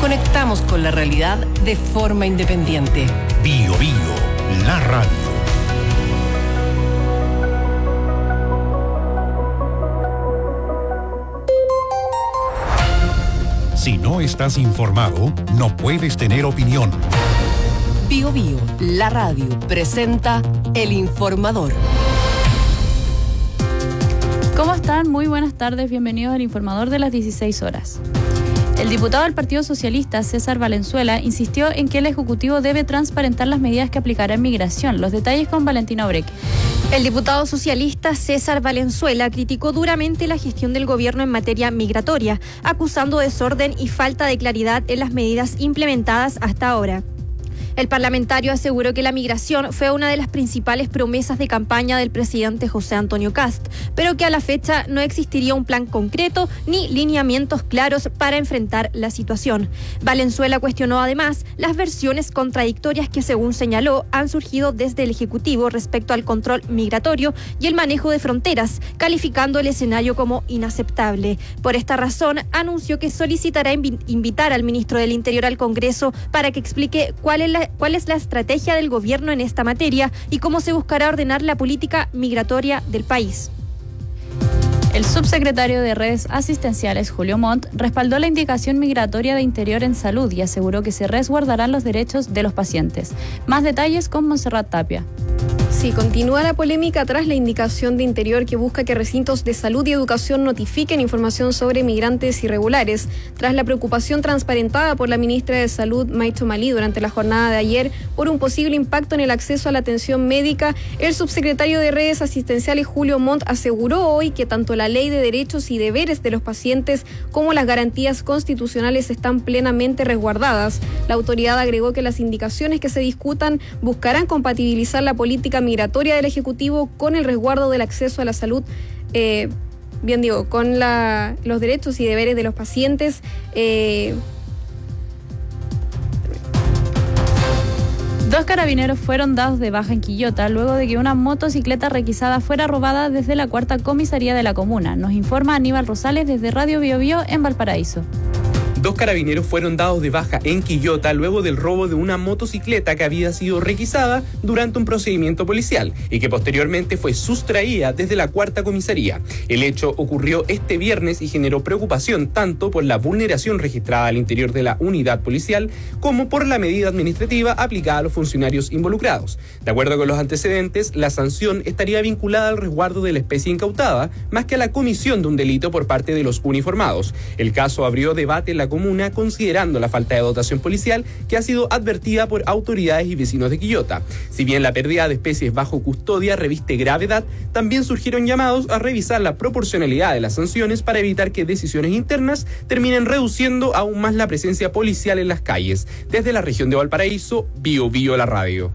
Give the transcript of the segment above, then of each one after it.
Conectamos con la realidad de forma independiente. Bio Bio, la radio. Si no estás informado, no puedes tener opinión. Bio Bio, la radio, presenta El Informador. ¿Cómo están? Muy buenas tardes, bienvenidos al Informador de las 16 horas. El diputado del Partido Socialista, César Valenzuela, insistió en que el Ejecutivo debe transparentar las medidas que aplicará en migración. Los detalles con Valentina Obreque. El diputado socialista César Valenzuela criticó duramente la gestión del gobierno en materia migratoria, acusando desorden y falta de claridad en las medidas implementadas hasta ahora. El parlamentario aseguró que la migración fue una de las principales promesas de campaña del presidente José Antonio Kast, pero que a la fecha no existiría un plan concreto ni lineamientos claros para enfrentar la situación. Valenzuela cuestionó además las versiones contradictorias que, según señaló, han surgido desde el Ejecutivo respecto al control migratorio y el manejo de fronteras, calificando el escenario como inaceptable. Por esta razón, anunció que solicitará invitar al ministro del Interior al Congreso para que explique cuál es la estrategia del gobierno en esta materia y cómo se buscará ordenar la política migratoria del país. El subsecretario de Redes Asistenciales, Julio Montt, respaldó la indicación migratoria de Interior en Salud y aseguró que se resguardarán los derechos de los pacientes. Más detalles con Montserrat Tapia. Sí, continúa la polémica tras la indicación de Interior que busca que recintos de salud y educación notifiquen información sobre migrantes irregulares. Tras la preocupación transparentada por la ministra de Salud, Maicho Malí, durante la jornada de ayer por un posible impacto en el acceso a la atención médica, el subsecretario de Redes Asistenciales, Julio Montt, aseguró hoy que tanto la ley de derechos y deberes de los pacientes como las garantías constitucionales están plenamente resguardadas. La autoridad agregó que las indicaciones que se discutan buscarán compatibilizar la política migratoria del Ejecutivo con el resguardo del acceso a la salud, con los derechos y deberes de los pacientes. Dos carabineros fueron dados de baja en Quillota luego de que una motocicleta requisada fuera robada desde la 4ª comisaría de la comuna. Nos informa Aníbal Rosales desde Radio Bio Bio en Valparaíso. Dos carabineros fueron dados de baja en Quillota luego del robo de una motocicleta que había sido requisada durante un procedimiento policial y que posteriormente fue sustraída desde la 4ª comisaría. El hecho ocurrió este viernes y generó preocupación tanto por la vulneración registrada al interior de la unidad policial como por la medida administrativa aplicada a los funcionarios involucrados. De acuerdo con los antecedentes, la sanción estaría vinculada al resguardo de la especie incautada más que a la comisión de un delito por parte de los uniformados. El caso abrió debate en la comuna considerando la falta de dotación policial que ha sido advertida por autoridades y vecinos de Quillota. Si bien la pérdida de especies bajo custodia reviste gravedad, también surgieron llamados a revisar la proporcionalidad de las sanciones para evitar que decisiones internas terminen reduciendo aún más la presencia policial en las calles. Desde la región de Valparaíso, Bio Bio la radio.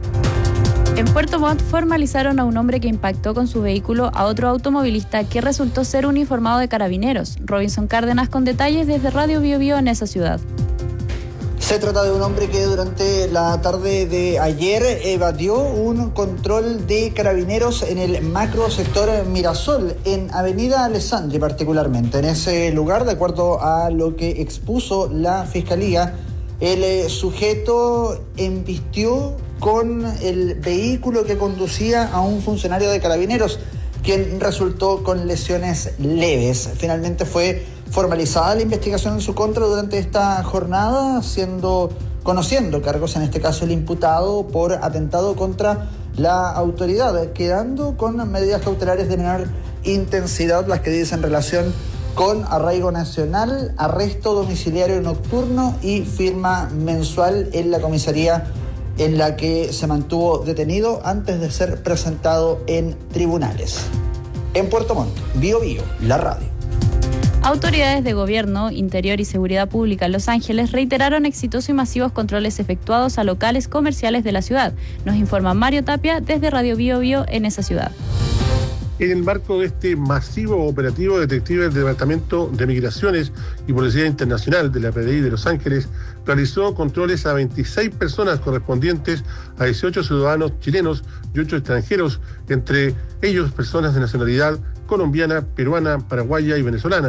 En Puerto Montt formalizaron a un hombre que impactó con su vehículo a otro automovilista que resultó ser uniformado de carabineros. Robinson Cárdenas con detalles desde Radio Bio Bio en esa ciudad. Se trata de un hombre que durante la tarde de ayer evadió un control de carabineros en el macro sector Mirasol, en Avenida Alessandri particularmente. En ese lugar, de acuerdo a lo que expuso la Fiscalía, el sujeto embistió con el vehículo que conducía a un funcionario de carabineros, quien resultó con lesiones leves. Finalmente fue formalizada la investigación en su contra durante esta jornada, conociendo cargos, en este caso el imputado, por atentado contra la autoridad, quedando con medidas cautelares de menor intensidad, las que dicen relación con arraigo nacional, arresto domiciliario nocturno y firma mensual en la comisaría en la que se mantuvo detenido antes de ser presentado en tribunales. En Puerto Montt, Bio Bio, la radio. Autoridades de gobierno, interior y seguridad pública en Los Ángeles reiteraron exitosos y masivos controles efectuados a locales comerciales de la ciudad. Nos informa Mario Tapia desde Radio Bio Bio en esa ciudad. En el marco de este masivo operativo, detectives del Departamento de Migraciones y Policía Internacional de la PDI de Los Ángeles realizó controles a 26 personas correspondientes a 18 ciudadanos chilenos y 8 extranjeros, entre ellos personas de nacionalidad colombiana, peruana, paraguaya y venezolana.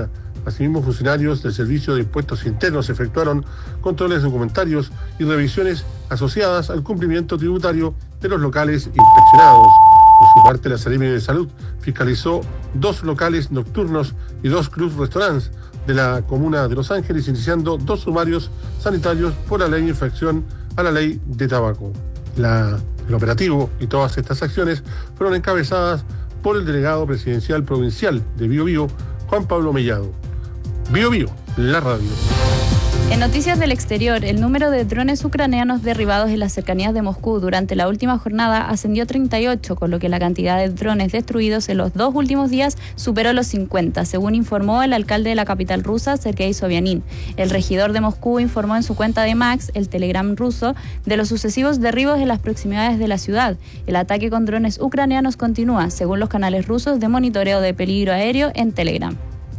Asimismo, funcionarios del Servicio de Impuestos Internos efectuaron controles documentarios y revisiones asociadas al cumplimiento tributario de los locales inspeccionados. Por su parte, la Seremi de Salud fiscalizó 2 locales nocturnos y 2 clubs restaurantes de la comuna de Los Ángeles, iniciando 2 sumarios sanitarios por la ley de infracción a la ley de tabaco. El operativo y todas estas acciones fueron encabezadas por el delegado presidencial provincial de Biobío, Juan Pablo Mellado. Biobío, la radio. En noticias del exterior, el número de drones ucranianos derribados en las cercanías de Moscú durante la última jornada ascendió a 38, con lo que la cantidad de drones destruidos en los 2 últimos días superó los 50, según informó el alcalde de la capital rusa, Sergei Sobyanin. El regidor de Moscú informó en su cuenta de Max, el Telegram ruso, de los sucesivos derribos en las proximidades de la ciudad. El ataque con drones ucranianos continúa, según los canales rusos de monitoreo de peligro aéreo en Telegram.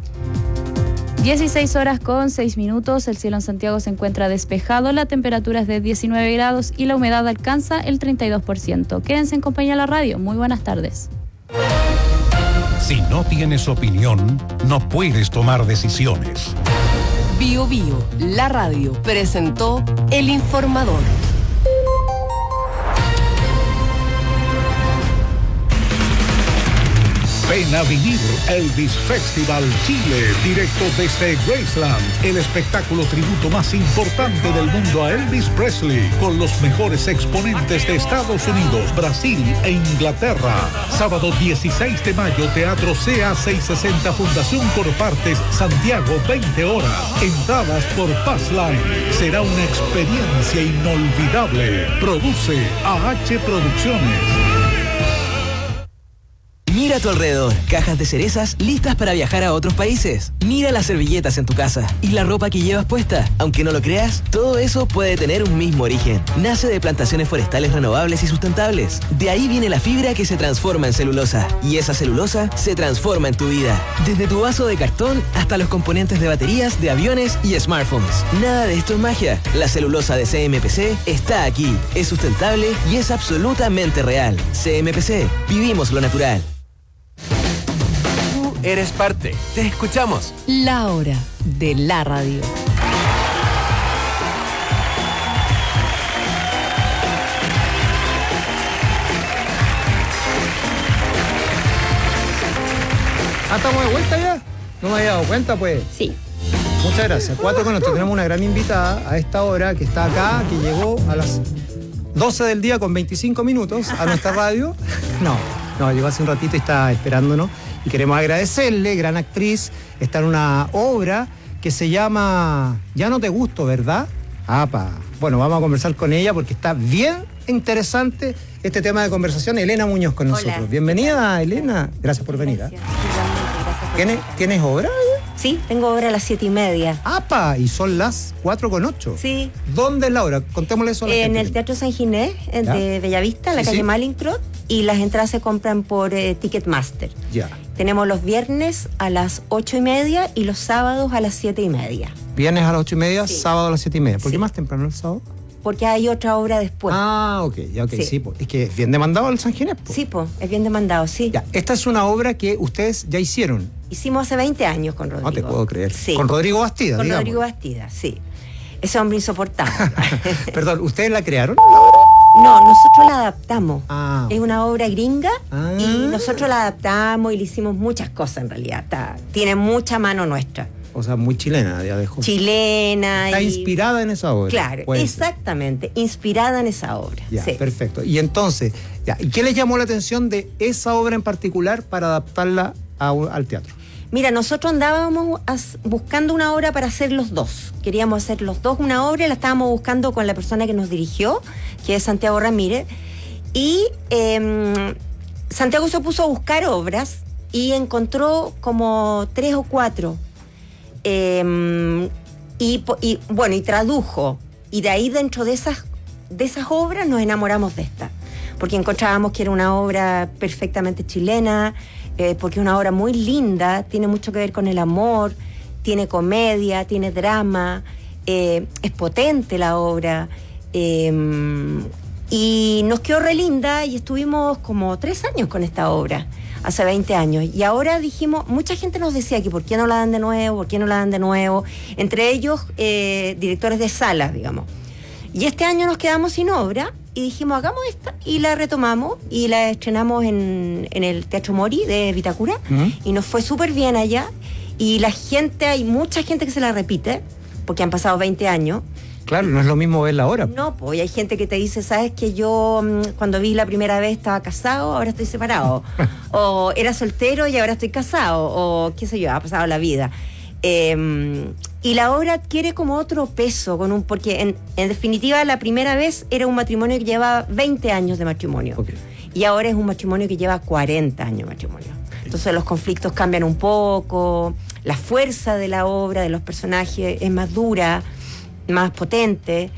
16 horas con 6 minutos, el cielo en Santiago se encuentra despejado, la temperatura es de 19 grados y la humedad alcanza el 32%. Quédense en compañía de la radio, muy buenas tardes. Si no tienes opinión, no puedes tomar decisiones. Biobío, la radio, presentó El Informador. Ven a vivir Elvis Festival Chile, directo desde Graceland, el espectáculo tributo más importante del mundo a Elvis Presley, con los mejores exponentes de Estados Unidos, Brasil e Inglaterra. Sábado 16 de mayo, Teatro CA 660, Fundación Corpartes, Santiago, 20 horas. Entradas por Passline. Será una experiencia inolvidable. Produce AH Producciones. Mira a tu alrededor, cajas de cerezas listas para viajar a otros países. Mira las servilletas en tu casa y la ropa que llevas puesta. Aunque no lo creas, todo eso puede tener un mismo origen. Nace de plantaciones forestales renovables y sustentables. De ahí viene la fibra que se transforma en celulosa. Y esa celulosa se transforma en tu vida. Desde tu vaso de cartón hasta los componentes de baterías, de aviones y smartphones. Nada de esto es magia. La celulosa de CMPC está aquí. Es sustentable y es absolutamente real. CMPC, vivimos lo natural. Eres parte. Te escuchamos. La hora de la radio. ¿Estamos de vuelta ya? ¿No me había dado cuenta, pues? Sí. Muchas gracias. 4:08. Tenemos una gran invitada a esta hora que está acá, que llegó a las 12 del día con 25 minutos a nuestra radio. No, llegó hace un ratito y está esperándonos. Y queremos agradecerle, gran actriz, está en una obra que se llama Ya no te gusto, ¿verdad? Bueno, vamos a conversar con ella porque está bien interesante este tema de conversación. Elena Muñoz con nosotros. Hola. Bienvenida, Elena. Gracias por venir. Gracias. Gracias por ¿Tienes obra? Sí, tengo obra a las 7:30. Y son las 4:08. Sí. ¿Dónde es la obra? Contémosle eso a la gente. En el Teatro San Ginés, de Bellavista, en la calle Mallinckrodt, y las entradas se compran por Ticketmaster. Ya. Tenemos los viernes a las 8:30 y los sábados a las 7:30. Viernes a las 8:30, Sí. sábado a las 7:30. ¿Por qué Sí. más temprano el sábado? Porque hay otra obra después. Ok, sí, pues. Es que es bien demandado el San Ginés, pues. Sí, pues, es bien demandado, sí. Ya, esta es una obra que ustedes ya hicieron. Hicimos hace 20 años con Rodrigo. No te puedo creer. Sí. Con Rodrigo Bastida, Con digamos. Rodrigo Bastida, sí. Ese hombre insoportable. Perdón, ¿ustedes la crearon? No, nosotros la adaptamos. Ah. Es una obra gringa Ah. y nosotros la adaptamos y le hicimos muchas cosas en realidad. Tiene mucha mano nuestra. O sea, muy chilena, ya dejó. Chilena. Está y... inspirada en esa obra. Claro, Puede ser. exactamente, inspirada en esa obra. Ya, Sí. perfecto. Y entonces, ¿y qué les llamó la atención de esa obra en particular para adaptarla al teatro? Mira, nosotros andábamos buscando una obra para hacer los dos. Queríamos hacer los dos una obra y la estábamos buscando con la persona que nos dirigió, que es Santiago Ramírez. Y Santiago se puso a buscar obras y encontró como 3 o 4. Y tradujo. Y de ahí, dentro de esas obras, nos enamoramos de esta. Porque encontrábamos que era una obra perfectamente chilena, porque es una obra muy linda, tiene mucho que ver con el amor, tiene comedia, tiene drama, es potente la obra, Y nos quedó re linda y estuvimos como 3 años con esta obra, hace 20 años. Y ahora dijimos, mucha gente nos decía que por qué no la dan de nuevo, por qué no la dan de nuevo. Entre ellos, directores de salas, digamos. Y este año nos quedamos sin obra y dijimos, hagamos esta, y la retomamos y la estrenamos en el Teatro Mori de Vitacura. Y nos fue súper bien allá. Y la gente, hay mucha gente que se la repite, porque han pasado 20 años. Claro, no es lo mismo verla ahora. No, pues hay gente que te dice, ¿sabes que yo cuando vi la primera vez estaba casado, ahora estoy separado? O era soltero y ahora estoy casado, o qué sé yo, ha pasado la vida. Y la obra adquiere como otro peso, porque en definitiva la primera vez era un matrimonio que lleva 20 años de matrimonio. Okay. Y ahora es un matrimonio que lleva 40 años de matrimonio. Entonces los conflictos cambian un poco, la fuerza de la obra, de los personajes es más dura, más potente,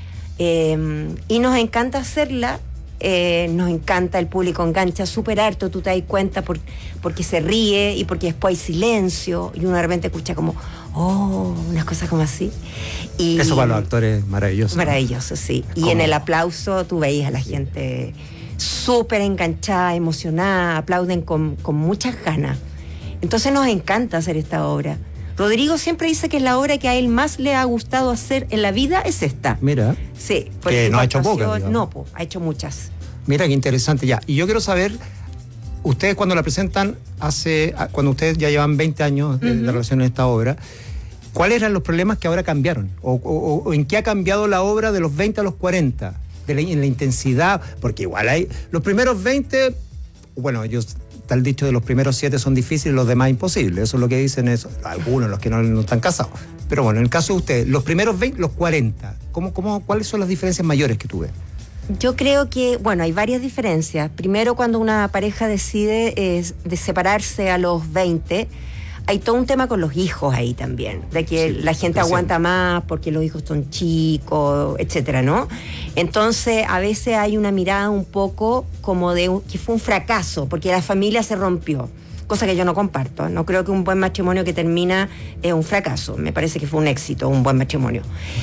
y nos encanta hacerla, nos encanta, el público engancha súper harto, tú te das cuenta porque se ríe y porque después hay silencio y uno de repente escucha como, unas cosas como así. Y eso para los actores maravilloso. Maravilloso, sí. Y en el aplauso tú veías a la gente súper enganchada, emocionada, aplauden con muchas ganas. Entonces nos encanta hacer esta obra. Rodrigo siempre dice que la obra que a él más le ha gustado hacer en la vida es esta. Mira. Sí. Que no ha hecho pocas. No, ha hecho muchas. Mira, qué interesante ya. Y yo quiero saber, ustedes cuando la presentan, cuando ustedes ya llevan 20 años de relación en esta obra, ¿cuáles eran los problemas que ahora cambiaron? ¿O en qué ha cambiado la obra de los 20 a los 40? En la intensidad, porque igual hay los primeros 20, bueno, ellos... Está el dicho de los primeros 7 son difíciles, los demás imposibles. Eso es lo que dicen algunos, los que no están casados. Pero bueno, en el caso de ustedes, los primeros 20, los 40, ¿cuáles son las diferencias mayores que tú ves? Yo creo que, hay varias diferencias. Primero, cuando una pareja decide de separarse a los 20, hay todo un tema con los hijos ahí también, de que la gente aguanta más porque los hijos son chicos, etcétera, ¿no? Entonces, a veces hay una mirada un poco como que fue un fracaso, porque la familia se rompió, cosa que yo no comparto. No creo que un buen matrimonio que termina es un fracaso. Me parece que fue un éxito, un buen matrimonio.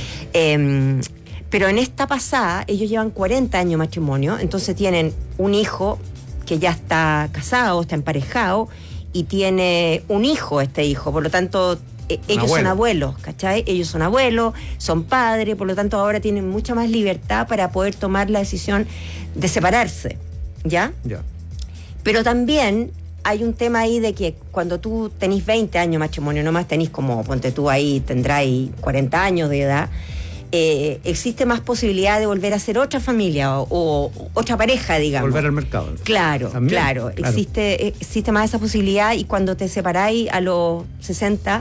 Pero en esta pasada, ellos llevan 40 años de matrimonio, entonces tienen un hijo que ya está casado, está emparejado, y tiene un hijo este hijo, por lo tanto ellos son abuelos, ¿cachai? Ellos son abuelos, son padres, por lo tanto ahora tienen mucha más libertad para poder tomar la decisión de separarse, ¿ya? Ya. Pero también hay un tema ahí de que cuando tú tenés 20 años de matrimonio, nomás tenés como, ponte tú ahí, tendráis 40 años de edad, existe más posibilidad de volver a ser otra familia o otra pareja, digamos. Volver al mercado. Claro, claro. Existe más esa posibilidad, y cuando te separáis a los 60,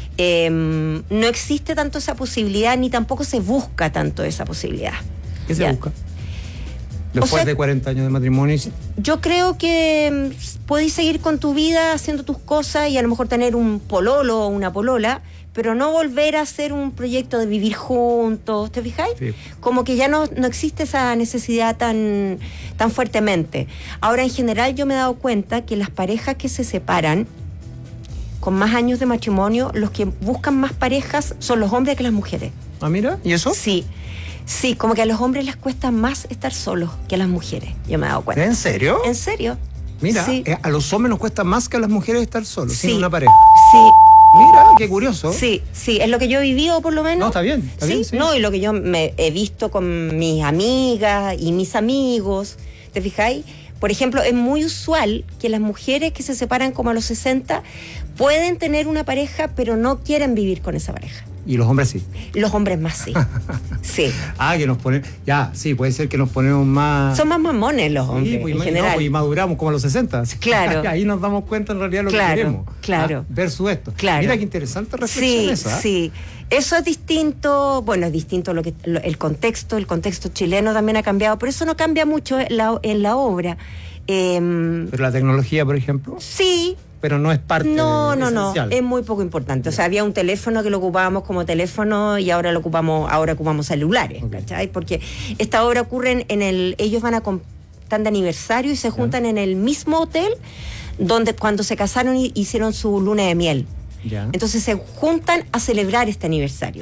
no existe tanto esa posibilidad, ni tampoco se busca tanto esa posibilidad. ¿Qué se busca? Después de 40 años de matrimonio. Yo creo que podéis seguir con tu vida haciendo tus cosas y a lo mejor tener un pololo o una polola, pero no volver a hacer un proyecto de vivir juntos, ¿te fijáis? Sí. Como que ya no existe esa necesidad tan fuertemente. Ahora, en general, yo me he dado cuenta que las parejas que se separan con más años de matrimonio, los que buscan más parejas son los hombres que las mujeres. Ah, mira, ¿y eso? Sí, como que a los hombres les cuesta más estar solos que a las mujeres, yo me he dado cuenta. ¿En serio? ¿En serio? Mira, sí. A los hombres nos cuesta más que a las mujeres estar solos, sí, sin una pareja. Sí. Mira, qué curioso. Sí, es lo que yo he vivido, por lo menos. No, está bien. Sí. No, y lo que yo me he visto con mis amigas y mis amigos, ¿te fijáis? Por ejemplo, es muy usual que las mujeres que se separan como a los 60 pueden tener una pareja, pero no quieren vivir con esa pareja. ¿Y los hombres sí? Los hombres más sí. Sí. Que nos ponen... Ya, sí, puede ser que nos ponemos más... Son más mamones los hombres, en general. Y maduramos como a los 60. Claro. Ahí nos damos cuenta en realidad lo que queremos. Claro. Versus esto. Claro. Mira qué interesante reflexión esa. Sí. Eso es distinto, es distinto el contexto chileno también ha cambiado, pero eso no cambia mucho en la obra. Pero la tecnología, por ejemplo. Sí. Pero no es parte esencial. Es muy poco importante. O sea, había un teléfono que lo ocupábamos como teléfono y ahora ocupamos celulares, ¿cachai? Porque esta obra ocurre ellos están de aniversario y se juntan en el mismo hotel donde cuando se casaron hicieron su luna de miel. Ya. Entonces se juntan a celebrar este aniversario.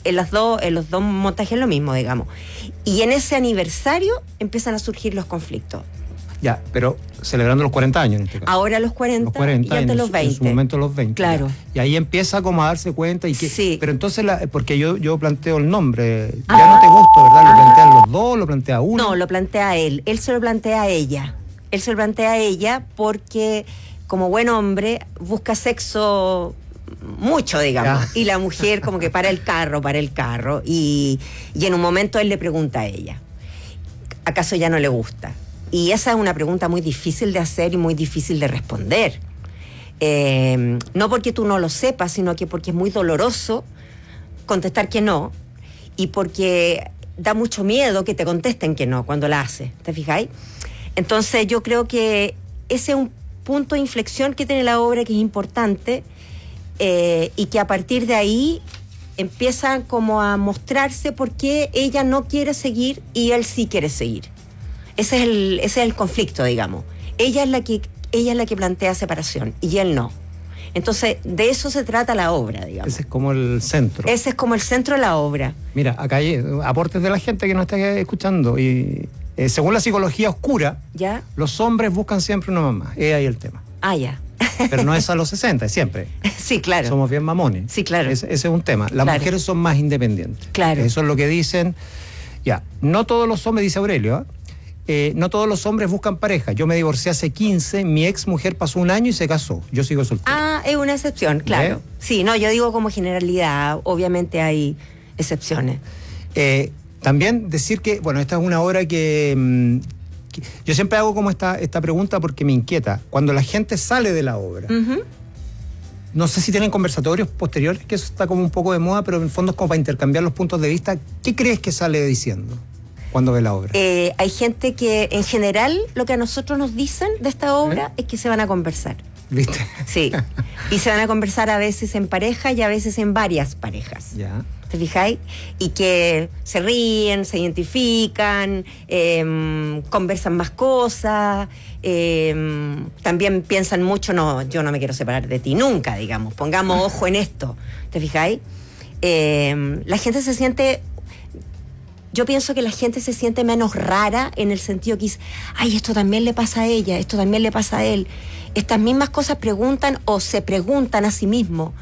En los dos montajes es lo mismo, digamos. Y en ese aniversario empiezan a surgir los conflictos. Ya, pero celebrando los 40 años en este caso. Ahora los 40 y antes los 20. En su momento los 20. Claro. Ya. Y ahí empieza como a darse cuenta y que... Sí. Pero entonces, porque yo planteo el nombre, ya no te gusta, ¿verdad? ¿Lo plantean los dos? ¿Lo plantea uno? No, lo plantea él. Él se lo plantea a ella. Él se lo plantea a ella porque, como buen hombre, busca sexo mucho, digamos. Y la mujer como que para el carro. Y en un momento él le pregunta a ella, ¿acaso ya no le gusta? Y esa es una pregunta muy difícil de hacer y muy difícil de responder. No porque tú no lo sepas, sino que porque es muy doloroso contestar que no, y porque da mucho miedo que te contesten que no cuando la haces, ¿te fijáis? Entonces yo creo que ese es un punto de inflexión que tiene la obra que es importante, y que a partir de ahí empiezan como a mostrarse por qué ella no quiere seguir y él sí quiere seguir. Ese es el conflicto, digamos. Ella es la que plantea separación y él no. Entonces, de eso se trata la obra, digamos. Ese es como el centro. Ese es como el centro de la obra. Mira, acá hay aportes de la gente que nos está escuchando. Y según la psicología oscura, ¿ya? Los hombres buscan siempre una mamá. Es ahí el tema. Ah, ya. Pero no es a los 60, es siempre. Sí, claro. Somos bien mamones. Sí, claro. Ese es un tema. Las mujeres son más independientes. Claro. Eso es lo que dicen. Ya, no todos los hombres, dice Aurelio, no todos los hombres buscan pareja. Yo me divorcié hace 15, mi ex mujer pasó un año y se casó. Yo sigo soltero. Ah, es una excepción, claro. Sí, no, yo digo como generalidad, obviamente hay excepciones. También decir que, bueno, esta es una obra que yo siempre hago como esta pregunta porque me inquieta. Cuando la gente sale de la obra, no sé si tienen conversatorios posteriores, que eso está como un poco de moda, pero en el fondo es como para intercambiar los puntos de vista. ¿Qué crees que sale diciendo cuando ve la obra? Hay gente que, en general, lo que a nosotros nos dicen de esta obra es que se van a conversar. ¿Viste? Sí. Y se van a conversar a veces en pareja y a veces en varias parejas. Ya. ¿Te fijáis? Y que se ríen, se identifican, conversan más cosas, también piensan mucho, no, yo no me quiero separar de ti nunca, digamos, pongamos ojo en esto, ¿te fijáis? La gente se siente, yo pienso que la gente se siente menos rara en el sentido que dice, ay, esto también le pasa a ella, esto también le pasa a él. Estas mismas cosas preguntan o se preguntan a sí mismos.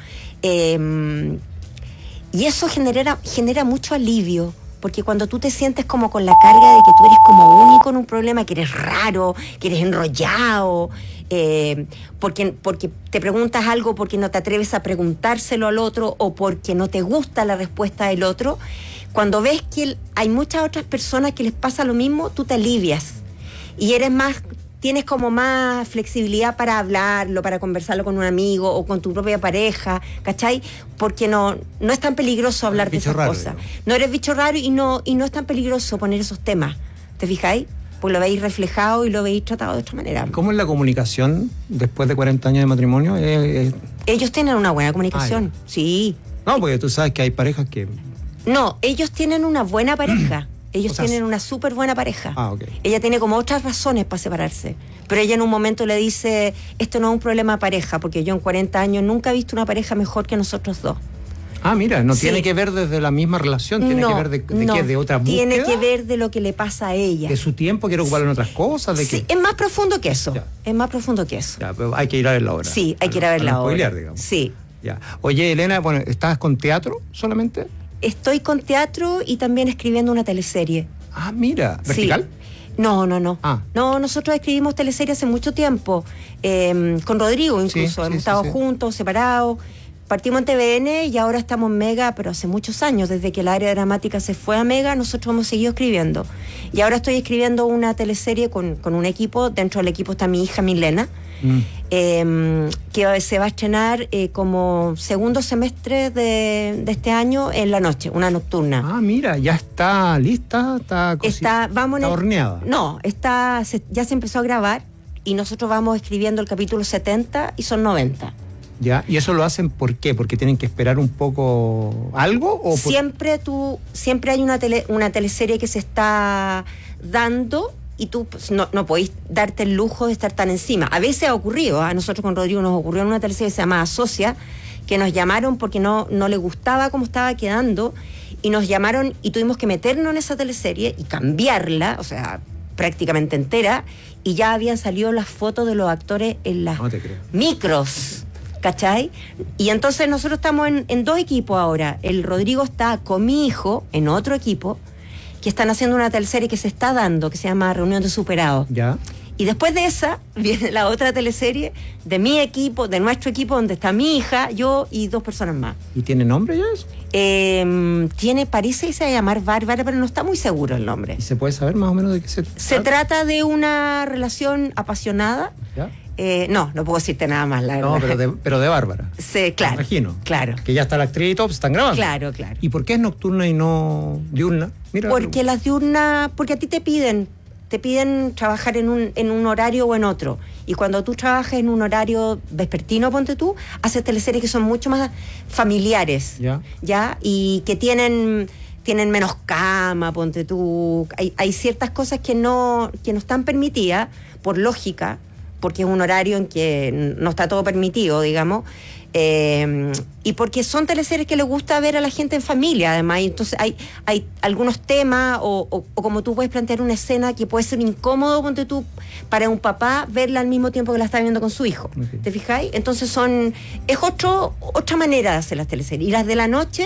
Y eso genera mucho alivio, porque cuando tú te sientes como con la carga de que tú eres como único en un problema, que eres raro, que eres enrollado, porque te preguntas algo porque no te atreves a preguntárselo al otro o porque no te gusta la respuesta del otro, cuando ves que hay muchas otras personas que les pasa lo mismo, tú te alivias y tienes como más flexibilidad para hablarlo, para conversarlo con un amigo o con tu propia pareja, ¿cachai? Porque no es tan peligroso hablar de esas cosas. No eres bicho raro y no es tan peligroso poner esos temas, ¿te fijáis? Pues lo veis reflejado y lo veis tratado de otra manera. ¿Cómo es la comunicación después de 40 años de matrimonio? Ellos tienen una buena comunicación, sí. No, porque tú sabes que hay parejas que... No, ellos tienen una buena pareja. Ellos tienen una súper buena pareja. Okay. Ella tiene como otras razones para separarse. Pero ella en un momento le dice, esto no es un problema de pareja, porque yo en 40 años nunca he visto una pareja mejor que nosotros dos. Ah, mira, no tiene que ver desde la misma relación, tiene que ver de qué, de otra búsqueda. Tiene que ver de lo que le pasa a ella. De su tiempo, quiere ocuparlo en otras cosas. Sí, es más profundo que eso. Ya. Es más profundo que eso. Ya, pero hay que ir a ver la obra. Sí, hay que ir a ver la obra. Spoilear, digamos. Sí. Ya. Oye, Elena, bueno, ¿estás con teatro solamente? Estoy con teatro y también escribiendo una teleserie. Ah, mira, ¿vertical? Sí. No. Ah. No, nosotros escribimos teleseries hace mucho tiempo, con Rodrigo incluso, hemos estado juntos, separados. Partimos en TVN y ahora estamos en Mega, pero hace muchos años, desde que el área dramática se fue a Mega, nosotros hemos seguido escribiendo. Y ahora estoy escribiendo una teleserie con un equipo, dentro del equipo está mi hija Milena, que se va a estrenar como segundo semestre de este año en la noche, una nocturna. Ah, mira, ya está lista, está horneada. No, ya se empezó a grabar y nosotros vamos escribiendo el capítulo 70 y son 90. Ya, ¿y eso lo hacen por qué? ¿Porque tienen que esperar un poco algo? ¿O siempre hay una teleserie que se está dando y tú pues, no podéis darte el lujo de estar tan encima. A veces ha ocurrido, a nosotros con Rodrigo nos ocurrió en una teleserie que se llama Asocia, que nos llamaron porque no le gustaba cómo estaba quedando, y nos llamaron y tuvimos que meternos en esa teleserie y cambiarla, o sea, prácticamente entera, y ya habían salido las fotos de los actores en las micros, ¿cachai? Y entonces nosotros estamos en 2 equipos ahora. El Rodrigo está con mi hijo en otro equipo, que están haciendo una teleserie que se está dando, que se llama Reunión de Superados. Ya. Y después de esa viene la otra teleserie de mi equipo, de nuestro equipo, donde está mi hija, yo y 2 personas más. ¿Y tiene nombre ya eso? Parece que se va a llamar Bárbara, pero no está muy seguro el nombre. ¿Y se puede saber más o menos de qué se trata? Se trata de una relación apasionada. ¿Ya? No puedo decirte nada más, la verdad. No, pero de Bárbara. Sí, claro. Me imagino. Claro. Que ya está la actriz y todo, pues están grabando. Claro. ¿Y por qué es nocturna y no diurna? Mira. Porque las diurnas, porque a ti te piden trabajar en un horario o en otro. Y cuando tú trabajas en un horario vespertino, ponte tú, haces teleseries que son mucho más familiares. ¿Ya? Y que tienen menos cama, ponte tú. Hay ciertas cosas que no están permitidas, por lógica, porque es un horario en que no está todo permitido, digamos. Y porque son teleseries que le gusta ver a la gente en familia, además, y entonces hay algunos temas o como tú puedes plantear una escena que puede ser incómodo, ponte tú, para un papá verla al mismo tiempo que la está viendo con su hijo. Okay. ¿Te fijáis? Entonces es otra manera de hacer las teleseries, y las de la noche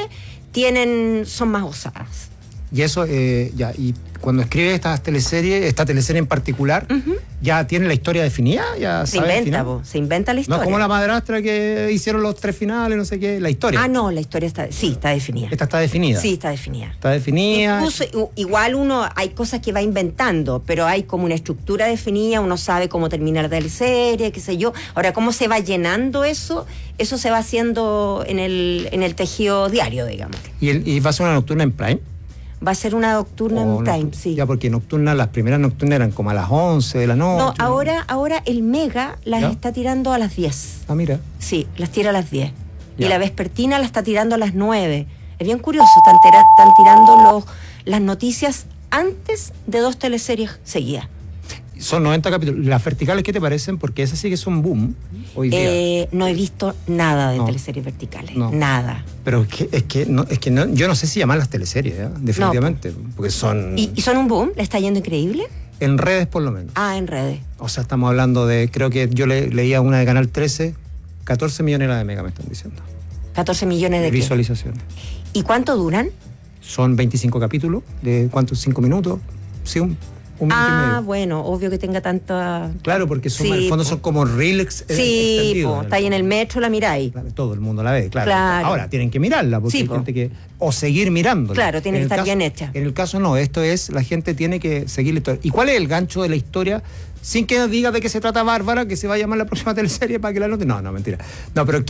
son más osadas. Y eso, y cuando escribes esta teleserie en particular, ¿ya tiene la historia definida? ¿Ya se inventa la historia. No como La Madrastra, que hicieron los 3 finales, no sé qué, la historia. No, la historia está definida. ¿Esta está definida? Sí, está definida. Está definida. Incluso, igual hay cosas que va inventando, pero hay como una estructura definida, uno sabe cómo terminar la teleserie, qué sé yo. Ahora, cómo se va llenando eso se va haciendo en el tejido diario, digamos. ¿Y va a ser una nocturna en Prime? Va a ser una nocturna en Prime, sí. Ya, porque las primeras nocturnas eran como a las 11 de la noche. No, ahora el Mega las está tirando a las 10. Ah, mira. Sí, las tira a las 10. Ya. Y la vespertina la está tirando a las 9. Es bien curioso, están tirando las noticias antes de 2 teleseries seguidas. Son 90 capítulos. ¿Las verticales qué te parecen? Porque esas sí que son boom hoy día. No he visto nada de teleseries verticales. No. Nada. Pero es que yo no sé si llamarlas teleseries, definitivamente. Porque son... ¿Y son un boom? ¿Le está yendo increíble? En redes, por lo menos. En redes. O sea, estamos hablando de... Creo que yo leía una de Canal 13, 14 millones de mega me están diciendo. ¿14 millones de qué? Visualizaciones. ¿Y cuánto duran? Son 25 capítulos. ¿De cuántos? 5 minutos. Sí, un minuto y medio. Bueno, obvio que tenga tanta... Claro, porque en el fondo son como reels extendidos. Está ahí en el metro, la miráis. Claro, todo el mundo la ve, claro. Ahora, tienen que mirarla, porque hay gente que... O seguir mirándola. Claro, tiene que estar bien hecha. En el caso no, la gente tiene que seguir la historia. ¿Y cuál es el gancho de la historia? Sin que diga de qué se trata Bárbara, que se va a llamar la próxima teleserie para que la note. No, mentira. No, pero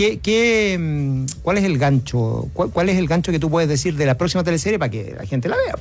¿cuál es el gancho? ¿Cuál es el gancho que tú puedes decir de la próxima teleserie para que la gente la vea?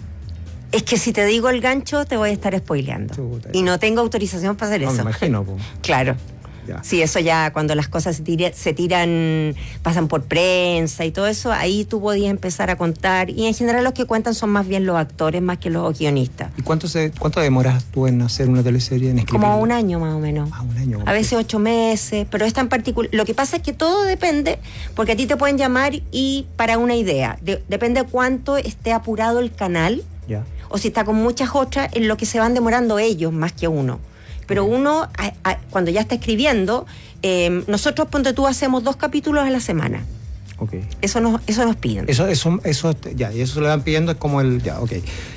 Es que si te digo el gancho, te voy a estar spoileando. Chuta, y no tengo autorización para hacer eso. Me imagino. Claro. Ya. Sí, eso ya cuando las cosas se tiran, pasan por prensa y todo eso, ahí tú podías empezar a contar. Y en general los que cuentan son más bien los actores, más que los guionistas. ¿Y cuánto demoras tú en hacer una teleserie, en escribir? Como 1 año más o menos. Un año. A veces 8 meses, pero es tan particular. Lo que pasa es que todo depende, porque a ti te pueden llamar y para una idea. Depende cuánto esté apurado el canal. Ya. O si está con muchas otras, en lo que se van demorando ellos más que uno. Pero uno, cuando ya está escribiendo, nosotros, ponte tú, hacemos 2 capítulos a la semana. Okay. Eso nos piden. Eso ya, y eso se lo van pidiendo, es como el... Ya, ok.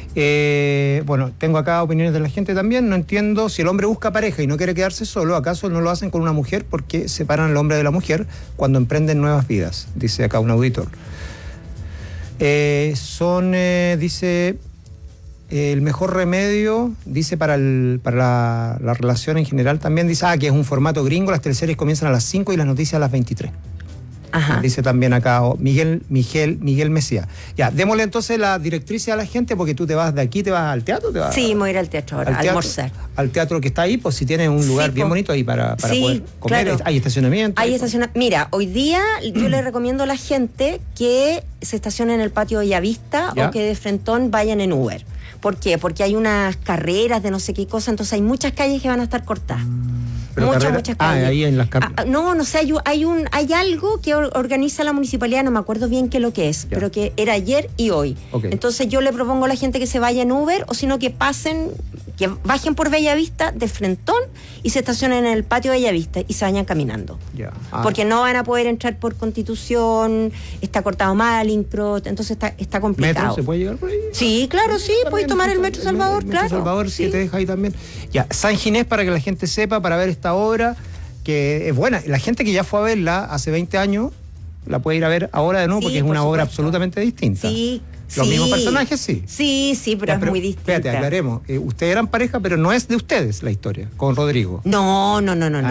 Bueno, tengo acá opiniones de la gente también. No entiendo, si el hombre busca pareja y no quiere quedarse solo, ¿acaso no lo hacen con una mujer? ¿Por qué separan al hombre de la mujer cuando emprenden nuevas vidas? Dice acá un auditor. Dice... El mejor remedio, dice, para la relación en general también, dice, que es un formato gringo, las teleseries comienzan a las 5 y las noticias a las 23. Ajá. Dice también acá Miguel Mesías. Ya, démosle entonces la directriz a la gente, porque tú te vas de aquí, te vas al teatro. Sí, me voy a ir al teatro ahora, a almorzar. Al teatro que está ahí, pues si tienes un lugar bien bonito ahí para poder comer. Claro. ¿Hay estacionamiento? Mira, hoy día yo le recomiendo a la gente que se estacione en el patio de Bellavista o que de frentón vayan en Uber. ¿Por qué? Porque hay unas carreras de no sé qué cosa, entonces hay muchas calles que van a estar cortadas. Pero muchas calles. ahí en las no sé, hay algo que organiza la municipalidad, no me acuerdo bien qué es lo que es, pero que era ayer y hoy. Okay. Entonces yo le propongo a la gente que se vaya en Uber, o sino que bajen por Bellavista de frentón y se estacionen en el patio de Bellavista y se vayan caminando. Porque no van a poder entrar por Constitución, está cortado Malincrot, entonces está complicado. ¿Metro se puede llegar por ahí? Sí, claro, sí, puedes tomar el Metro Salvador, claro. Salvador, sí. Que te deja ahí también. Ya, San Ginés, para que la gente sepa, para ver esta obra, que es buena. La gente que ya fue a verla hace 20 años, la puede ir a ver ahora de nuevo, porque es una obra absolutamente distinta. Sí. Los mismos personajes, sí. Sí, pero es muy distinta. Espérate, aclaremos. Ustedes eran pareja, pero no es de ustedes la historia, con Rodrigo. No.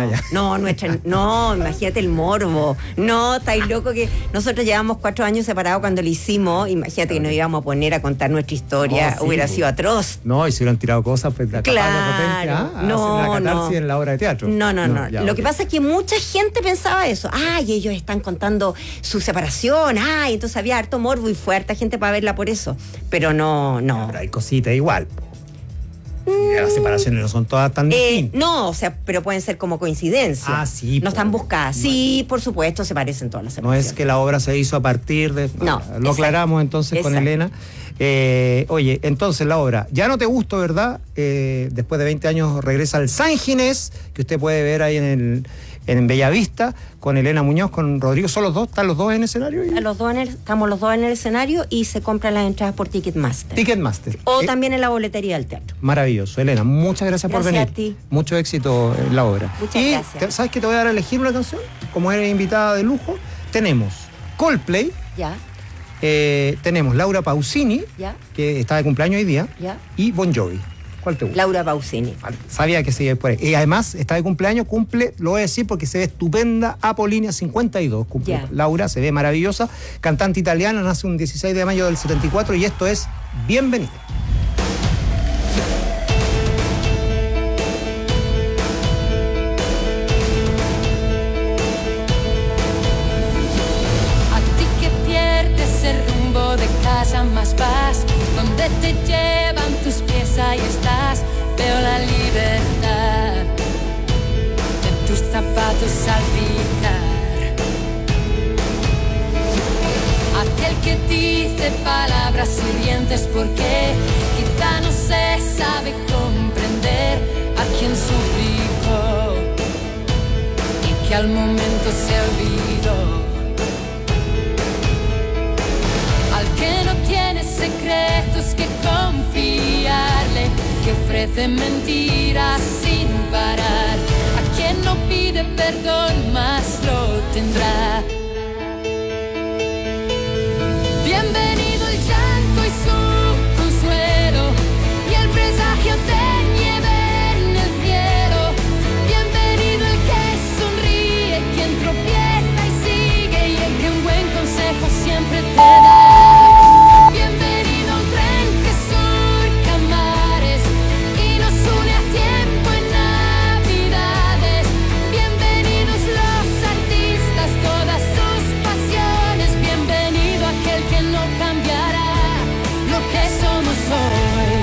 No, imagínate el morbo. No, estáis loco que nosotros llevamos 4 años separados cuando lo hicimos. Imagínate que nos íbamos a poner a contar nuestra historia. Hubiera sido atroz. No, y se hubieran tirado cosas, pues la claro. la catarsis en la obra de teatro. No. Lo que pasa es que mucha gente pensaba eso. Y ellos están contando su separación. Entonces había harto morbo y fue harta gente para verla por eso, pero no. Pero hay cositas igual. Las separaciones no son todas tan distintas. No, o sea, pero pueden ser como coincidencias. Sí. No están buscadas. Sí, por supuesto, se parecen todas las separaciones. No es que la obra se hizo a partir de... No. Lo aclaramos entonces con Elena. Oye, entonces la obra ya no te gustó, ¿verdad? Después de 20 años regresa al San Ginés, que usted puede ver ahí en Bellavista, con Elena Muñoz, con Rodrigo. ¿Son los dos? ¿Están los dos en escenario? Estamos los dos en el escenario y se compran las entradas por Ticketmaster. O también en la boletería del teatro. Maravilloso. Elena, muchas gracias por venir. Gracias a ti. Mucho éxito en la obra. Muchas gracias. ¿Sabes qué? Te voy a dar a elegir una canción. Como eres invitada de lujo, tenemos Coldplay. Ya. Tenemos Laura Pausini, que está de cumpleaños hoy día, y Bon Jovi. ¿Cuál te gusta? Laura Pausini. Sabía que se iba por ahí. Y además está de cumpleaños, lo voy a decir porque se ve estupenda. Apolínea 52 cumple. Laura se ve maravillosa. Cantante italiana, nace un 16 de mayo del 74 y esto es Bienvenida. Más vas, donde te llevan tus pies, ahí estás. Veo la libertad de tus zapatos salpicar. Aquel que dice palabras hirientes porque quizá no se sabe comprender a quien suplicó y que al momento se olvidó. Que no tiene secretos que confiarle, que ofrece mentiras sin parar. A quien no pide perdón más lo tendrá. Bienvenido el llanto y su consuelo y el presagio de nieve en el cielo. Bienvenido el que sonríe, quien tropieza y sigue y el que un buen consejo siempre te da. Bienvenido a un tren que surca mares y nos une a tiempo en Navidades. Bienvenidos los artistas, todas sus pasiones. Bienvenido aquel que no cambiará lo que somos hoy.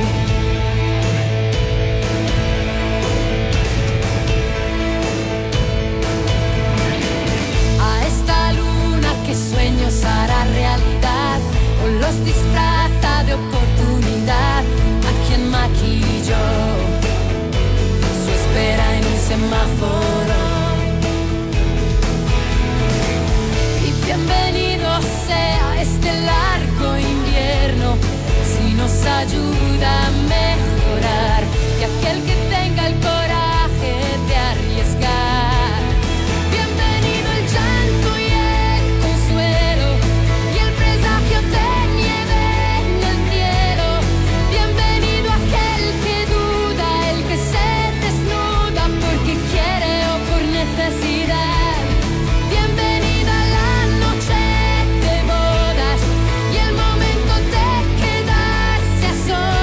A esta luna que sueños hará realidad, los disfraza de oportunidad a quien maquilló su espera en un semáforo. Y bienvenido sea este largo invierno si nos ayuda a mejorar, y aquel que tenga el coraje de arriesgar. Bienvenido el llanto y el consuelo y el presagio de solas y el momento de quedarse a solas.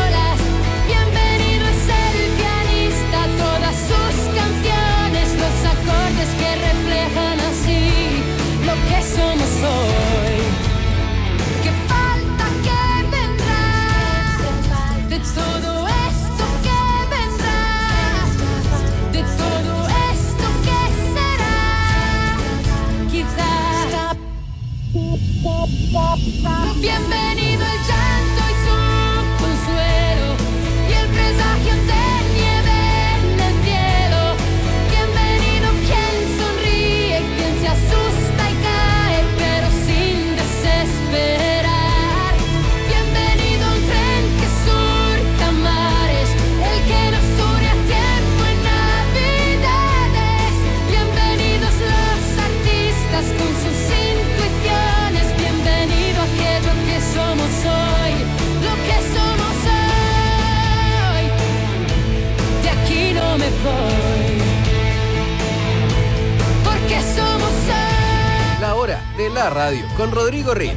hora de la radio con Rodrigo Ríos.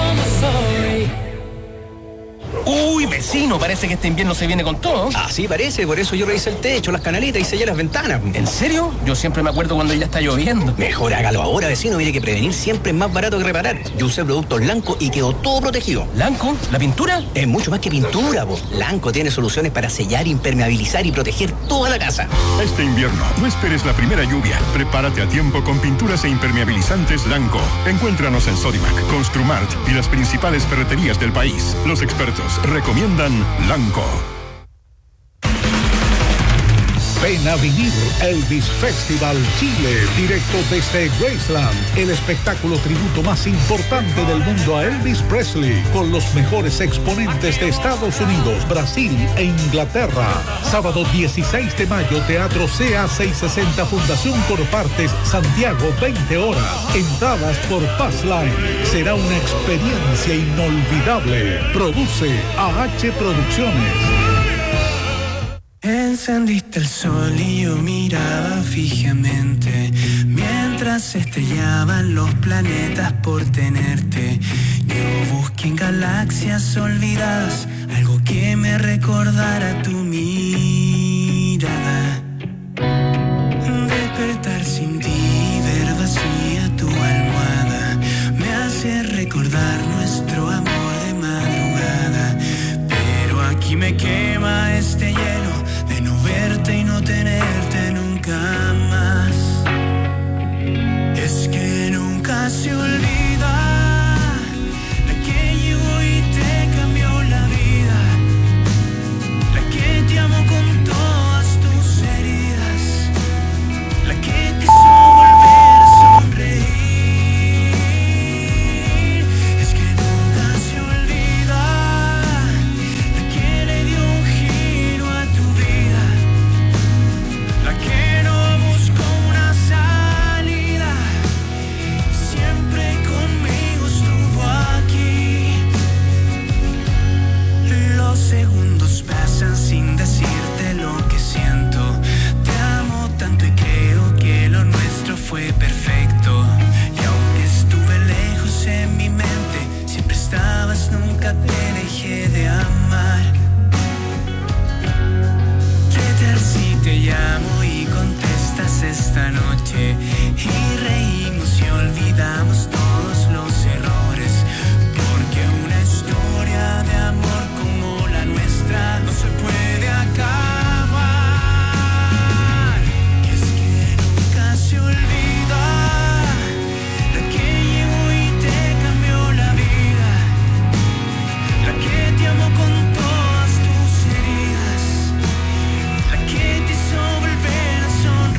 Uy, vecino, parece que este invierno se viene con todo. Así parece, por eso yo revisé el techo, las canaletas y sellé las ventanas. ¿En serio? Yo siempre me acuerdo cuando ya está lloviendo. Mejor hágalo ahora, vecino. Mire que prevenir siempre es más barato que reparar. Yo usé productos Lanco y quedó todo protegido. ¿Lanco? ¿La pintura? Es mucho más que pintura, po. Lanco tiene soluciones para sellar, impermeabilizar y proteger toda la casa. Este invierno, no esperes la primera lluvia. Prepárate a tiempo con pinturas e impermeabilizantes Lanco. Encuéntranos en Sodimac, Construmart y las principales ferreterías del país. Los expertos recomiendan Lanco. Ven a vivir Elvis Festival Chile, directo desde Graceland, el espectáculo tributo más importante del mundo a Elvis Presley, con los mejores exponentes de Estados Unidos, Brasil e Inglaterra. Sábado 16 de mayo, Teatro CA 660, Fundación por Partes, Santiago, 20 horas. Entradas por Passline. Será una experiencia inolvidable. Produce AH Producciones. Encendiste el sol y yo miraba fijamente mientras se estrellaban los planetas por tenerte. Yo busqué en galaxias olvidadas algo que me recordara tu mirada. Despertar sin ti, ver vacía tu almohada, me hace recordar nuestro amor de madrugada. Pero aquí me quema este hielo de no verte y no tenerte nunca más. Es que nunca se olvida la que llegó y te cambió la vida, la que te amó con todas tus heridas, la que te hizo volver a sonreír. Es que nunca se olvida la que le dio un giro a tu vida, la que no buscó una salida, siempre conmigo estuvo aquí. Los segundos pasan sin decirte lo que siento. Te amo tanto y creo que lo nuestro fue perfecto. Y aunque estuve lejos en mi mente, siempre estabas, nunca te dejé de amar. ¿Qué tal si te llamo y contestas esta noche? Y reímos y olvidamos todos los errores, porque una historia de amor como la nuestra no se puede acabar. Y es que nunca se olvida la que llegó y te cambió la vida, la que te amó con todas tus heridas, la que te hizo volver a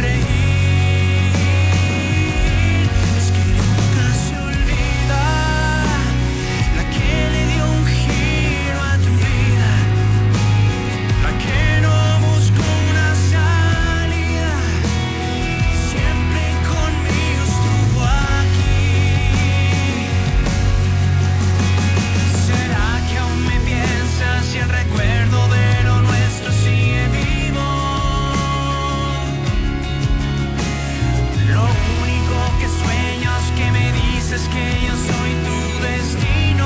sonreír. Es que nunca se olvida la que le dio un giro a tu vida, la que no buscó una salida, siempre conmigo estuvo aquí. ¿Será que aún me piensas y el recuerdo de lo nuestro sigue vivo? Lo único que sueño es que me dices que yo soy tu destino.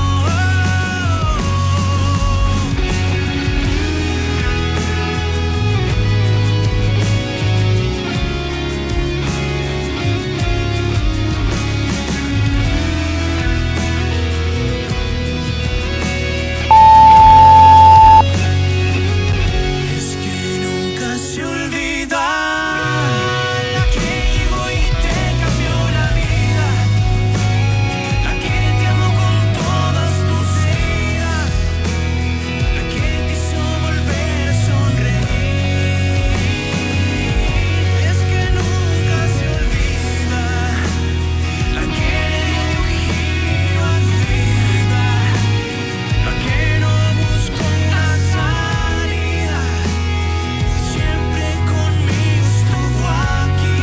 Es que nunca se olvida la que llegó y te cambió la vida, la que te amó con todas tus heridas, la que te hizo volver a sonreír. Es que nunca se olvida la que le dio un giro a tu vida, la que no buscó una salida, siempre conmigo estuvo aquí.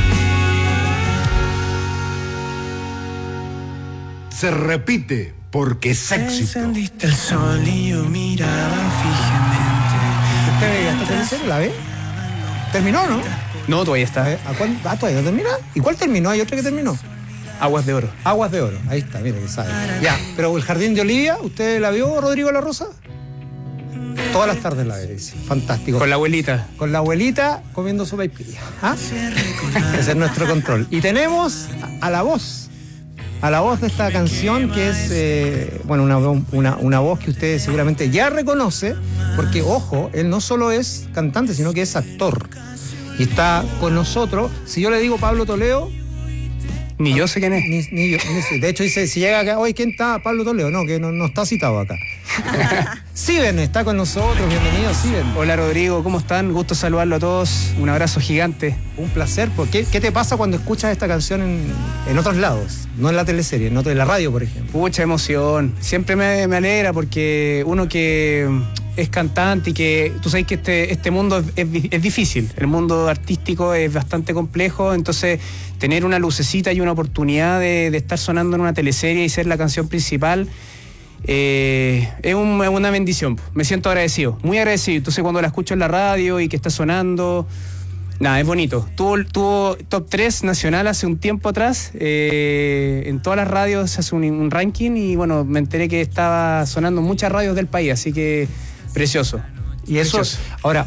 Se repite porque es éxito. Encendiste el sol y yo miraba fijamente. ¿Esta teleserie la ve? ¿Terminó, no? No, todavía está. ¿Todavía no termina? ¿Y cuál terminó? ¿Hay otra que terminó? Aguas de Oro. Aguas de Oro, ahí está, mire que sabe. Ya, pero el Jardín de Olivia, ¿usted la vio, Rodrigo La Rosa? Todas las tardes la ve, sí. Fantástico. Con la abuelita. Con la abuelita comiendo sopaipilla. ¿Ah? Ese es nuestro control. Y tenemos a la voz de esta canción, que es, una voz que usted seguramente ya reconoce, porque, ojo, él no solo es cantante, sino que es actor. Y está con nosotros. Si yo le digo Pablo Toledo, ni yo sé quién es. Ni yo. De hecho, dice, si llega acá, oye, ¿quién está? Pablo Toledo. No, que no está citado acá. Siben está con nosotros. Bienvenido, Siben. Hola, Rodrigo, ¿cómo están? Gusto saludarlo a todos. Un abrazo gigante. Un placer. ¿Qué te pasa cuando escuchas esta canción en otros lados? No en la teleserie, en la radio, por ejemplo. Mucha emoción. Siempre me alegra porque uno que es cantante y que tú sabes que este mundo es difícil. El mundo artístico es bastante complejo, entonces tener una lucecita y una oportunidad de estar sonando en una teleserie y ser la canción principal es una bendición. Me siento agradecido, muy agradecido. Entonces cuando la escucho en la radio y que está sonando, nada, es bonito. Tuvo top 3 nacional hace un tiempo atrás, en todas las radios se hace un ranking y bueno, me enteré que estaba sonando en muchas radios del país, así que precioso. Y eso, precioso. Ahora,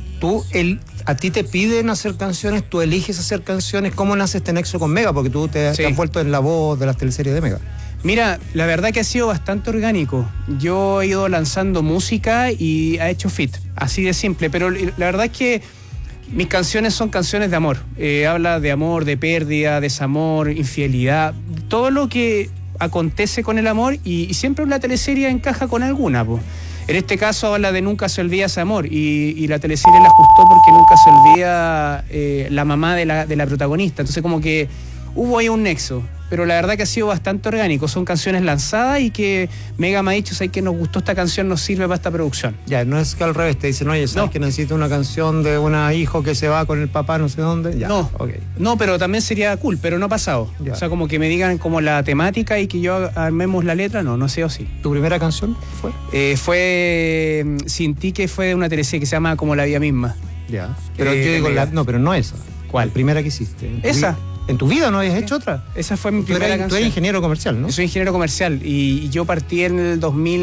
a ti te piden hacer canciones, tú eliges hacer canciones. ¿Cómo nace este nexo con Mega? Porque tú te has vuelto en la voz de las teleseries de Mega. Mira, la verdad que ha sido bastante orgánico. Yo he ido lanzando música y ha hecho fit, así de simple, pero la verdad es que mis canciones son canciones de amor. Habla de amor, de pérdida, desamor, infidelidad, todo lo que acontece con el amor y siempre una teleserie encaja con alguna, po. En este caso habla de Nunca se olvida ese amor y la teleserie la ajustó porque nunca se olvida la mamá de la protagonista. Entonces como que hubo ahí un nexo, pero la verdad que ha sido bastante orgánico. Son canciones lanzadas y que Mega me ha dicho, ¿sabes que nos gustó esta canción, nos sirve para esta producción? Ya, no es que al revés te dicen, oye, ¿sabes que necesito una canción de un hijo que se va con el papá no sé dónde? Ya, no, okay. No, pero también sería cool, pero no ha pasado. Ya. O sea, como que me digan como la temática y que yo armemos la letra, no ha sido así. ¿Tu primera canción fue? Fue Sin ti, que fue de una teleserie que se llama Como la vida misma. Ya, pero yo digo, pero no esa. ¿Cuál? La primera que hiciste. Esa. ¿En tu vida no habías hecho otra? Esa fue mi primera canción. Tú eres ingeniero comercial, ¿no? Yo soy ingeniero comercial y yo partí en el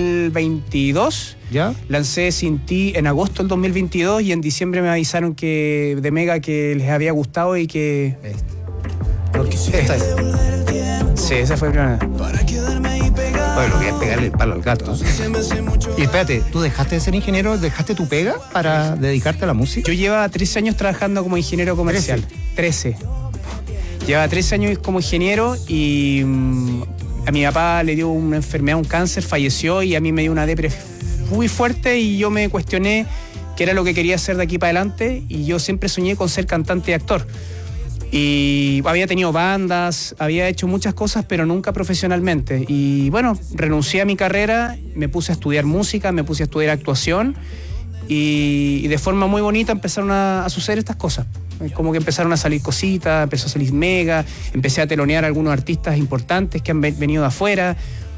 2022. ¿Ya? Lancé Sin ti en agosto del 2022 y en diciembre me avisaron de Mega que les había gustado y que... Esta es. Sí, esa fue mi primera. Oye, lo que es pegarle el palo al gato, ¿eh? Y espérate, ¿tú dejaste de ser ingeniero, dejaste tu pega para dedicarte a la música? Yo llevaba 13 años trabajando como ingeniero comercial. 13. Llevaba 13 años como ingeniero y a mi papá le dio una enfermedad, un cáncer, falleció y a mí me dio una depresión muy fuerte y yo me cuestioné qué era lo que quería hacer de aquí para adelante y yo siempre soñé con ser cantante y actor. Y había tenido bandas, había hecho muchas cosas, pero nunca profesionalmente. Y bueno, renuncié a mi carrera, me puse a estudiar música, me puse a estudiar actuación y de forma muy bonita empezaron a suceder estas cosas. Como que empezaron a salir cositas, empezó a salir Mega, empecé a telonear a algunos artistas importantes que han venido de afuera.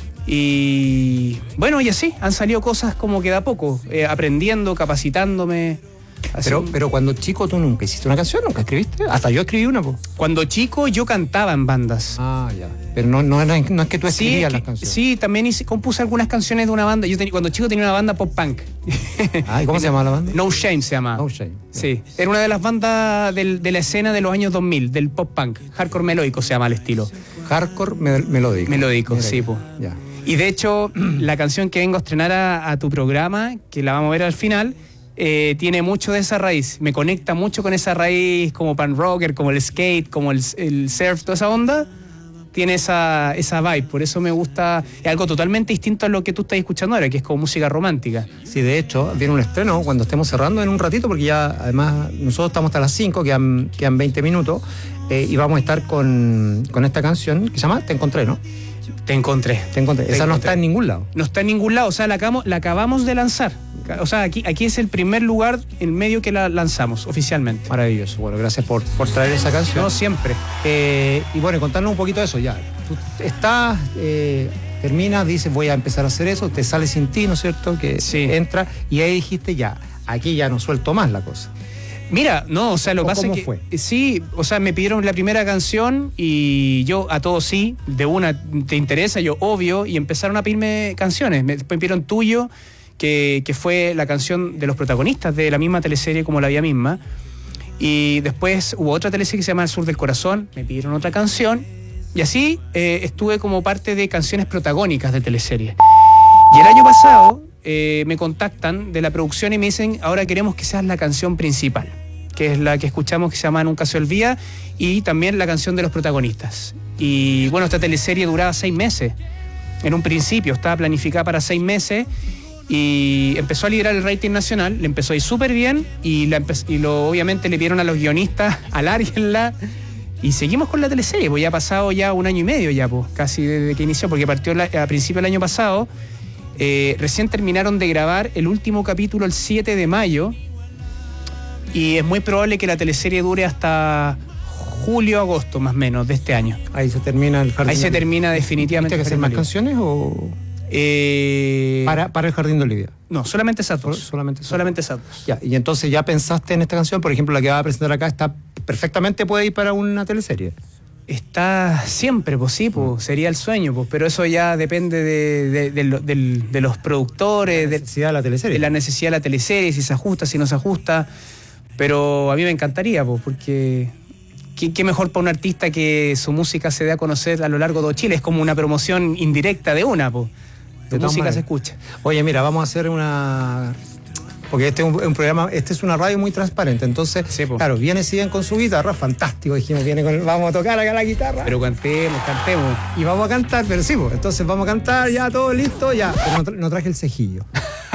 Y bueno, y así, han salido cosas como que de a poco, aprendiendo, capacitándome. Pero cuando chico tú nunca hiciste una canción, nunca escribiste. Hasta yo escribí una, po. Cuando chico yo cantaba en bandas. Ah, ya. Pero no es que tú escribías las canciones. Sí, también compuse algunas canciones de una banda. Cuando chico tenía una banda pop punk. ¿Y cómo se llamaba la banda? No Shame se llama. No Shame. Sí, era una de las bandas de la escena de los años 2000, del pop punk. Hardcore melódico se llama el estilo. Hardcore melódico. Melódico, sí, po. Ya. Y de hecho, la canción que vengo a estrenar a tu programa, que la vamos a ver al final, tiene mucho de esa raíz. Me conecta mucho con esa raíz como pan rocker, como el skate, como el surf, toda esa onda. Tiene esa vibe, por eso me gusta. Es algo totalmente distinto a lo que tú estás escuchando ahora, que es como música romántica. Sí, de hecho, viene un estreno cuando estemos cerrando en un ratito, porque ya además nosotros estamos hasta las 5, quedan 20 minutos, y vamos a estar con esta canción que se llama Te Encontré, ¿no? Te encontré. Esa no está en ningún lado. No está en ningún lado, o sea, la acabamos de lanzar. O sea, aquí es el primer lugar en medio que la lanzamos oficialmente. Maravilloso. Bueno, gracias por traer esa canción. No, siempre. Y bueno, contarnos un poquito de eso ya. Tú estás, terminas, dices voy a empezar a hacer eso, te sale Sin ti, ¿no es cierto? Que sí. Entra y ahí dijiste ya, aquí ya no suelto más la cosa. Mira, no, o sea, lo que pasa es que fue? Sí, o sea, me pidieron la primera canción y yo a todos sí, de una te interesa, yo obvio, y empezaron a pedirme canciones. Después me pidieron Tuyo, que fue la canción de los protagonistas de la misma teleserie como la vida misma. Y después hubo otra teleserie que se llama El Sur del Corazón, me pidieron otra canción, y así estuve como parte de canciones protagónicas de teleseries. Y el año pasado me contactan de la producción y me dicen, ahora queremos que seas la canción principal, que es la que escuchamos, que se llama Nunca se olvida, y también la canción de los protagonistas. Y bueno, esta teleserie duraba 6 meses. En un principio estaba planificada para 6 meses y empezó a liderar el rating nacional, le empezó a ir súper bien y obviamente le pidieron a los guionistas, alárguenla, y seguimos con la teleserie, pues ya ha pasado ya 1 año y medio ya, pues, casi desde que inició, porque partió a principio del año pasado. Recién terminaron de grabar el último capítulo el 7 de mayo y es muy probable que la teleserie dure hasta julio, agosto más o menos de este año. Ahí se termina el Jardín. Ahí se termina definitivamente. ¿Tienes que hacer más canciones o...? Para el Jardín de Olivia. No, solamente esas dos. Solamente esas dos. Ya, y entonces ya pensaste en esta canción, por ejemplo, la que va a presentar acá, está perfectamente puede ir para una teleserie. Está siempre, pues sí, pues, sería el sueño, pues, pero eso ya depende de los productores, la necesidad de la teleserie. De la necesidad de la teleserie, si se ajusta, si no se ajusta. Pero a mí me encantaría, pues, porque qué mejor para un artista que su música se dé a conocer a lo largo de todo Chile. Es como una promoción indirecta de una, pues. Tu música se escucha. Oye, mira, vamos a hacer una... Porque este es un programa, es una radio muy transparente, entonces, sí, claro, siguen con su guitarra, fantástico, dijimos, vamos a tocar acá la guitarra. Pero cantemos. Y vamos a cantar, pero sí, pues, entonces vamos a cantar, ya, todo listo, ya, pero no traje el cejillo.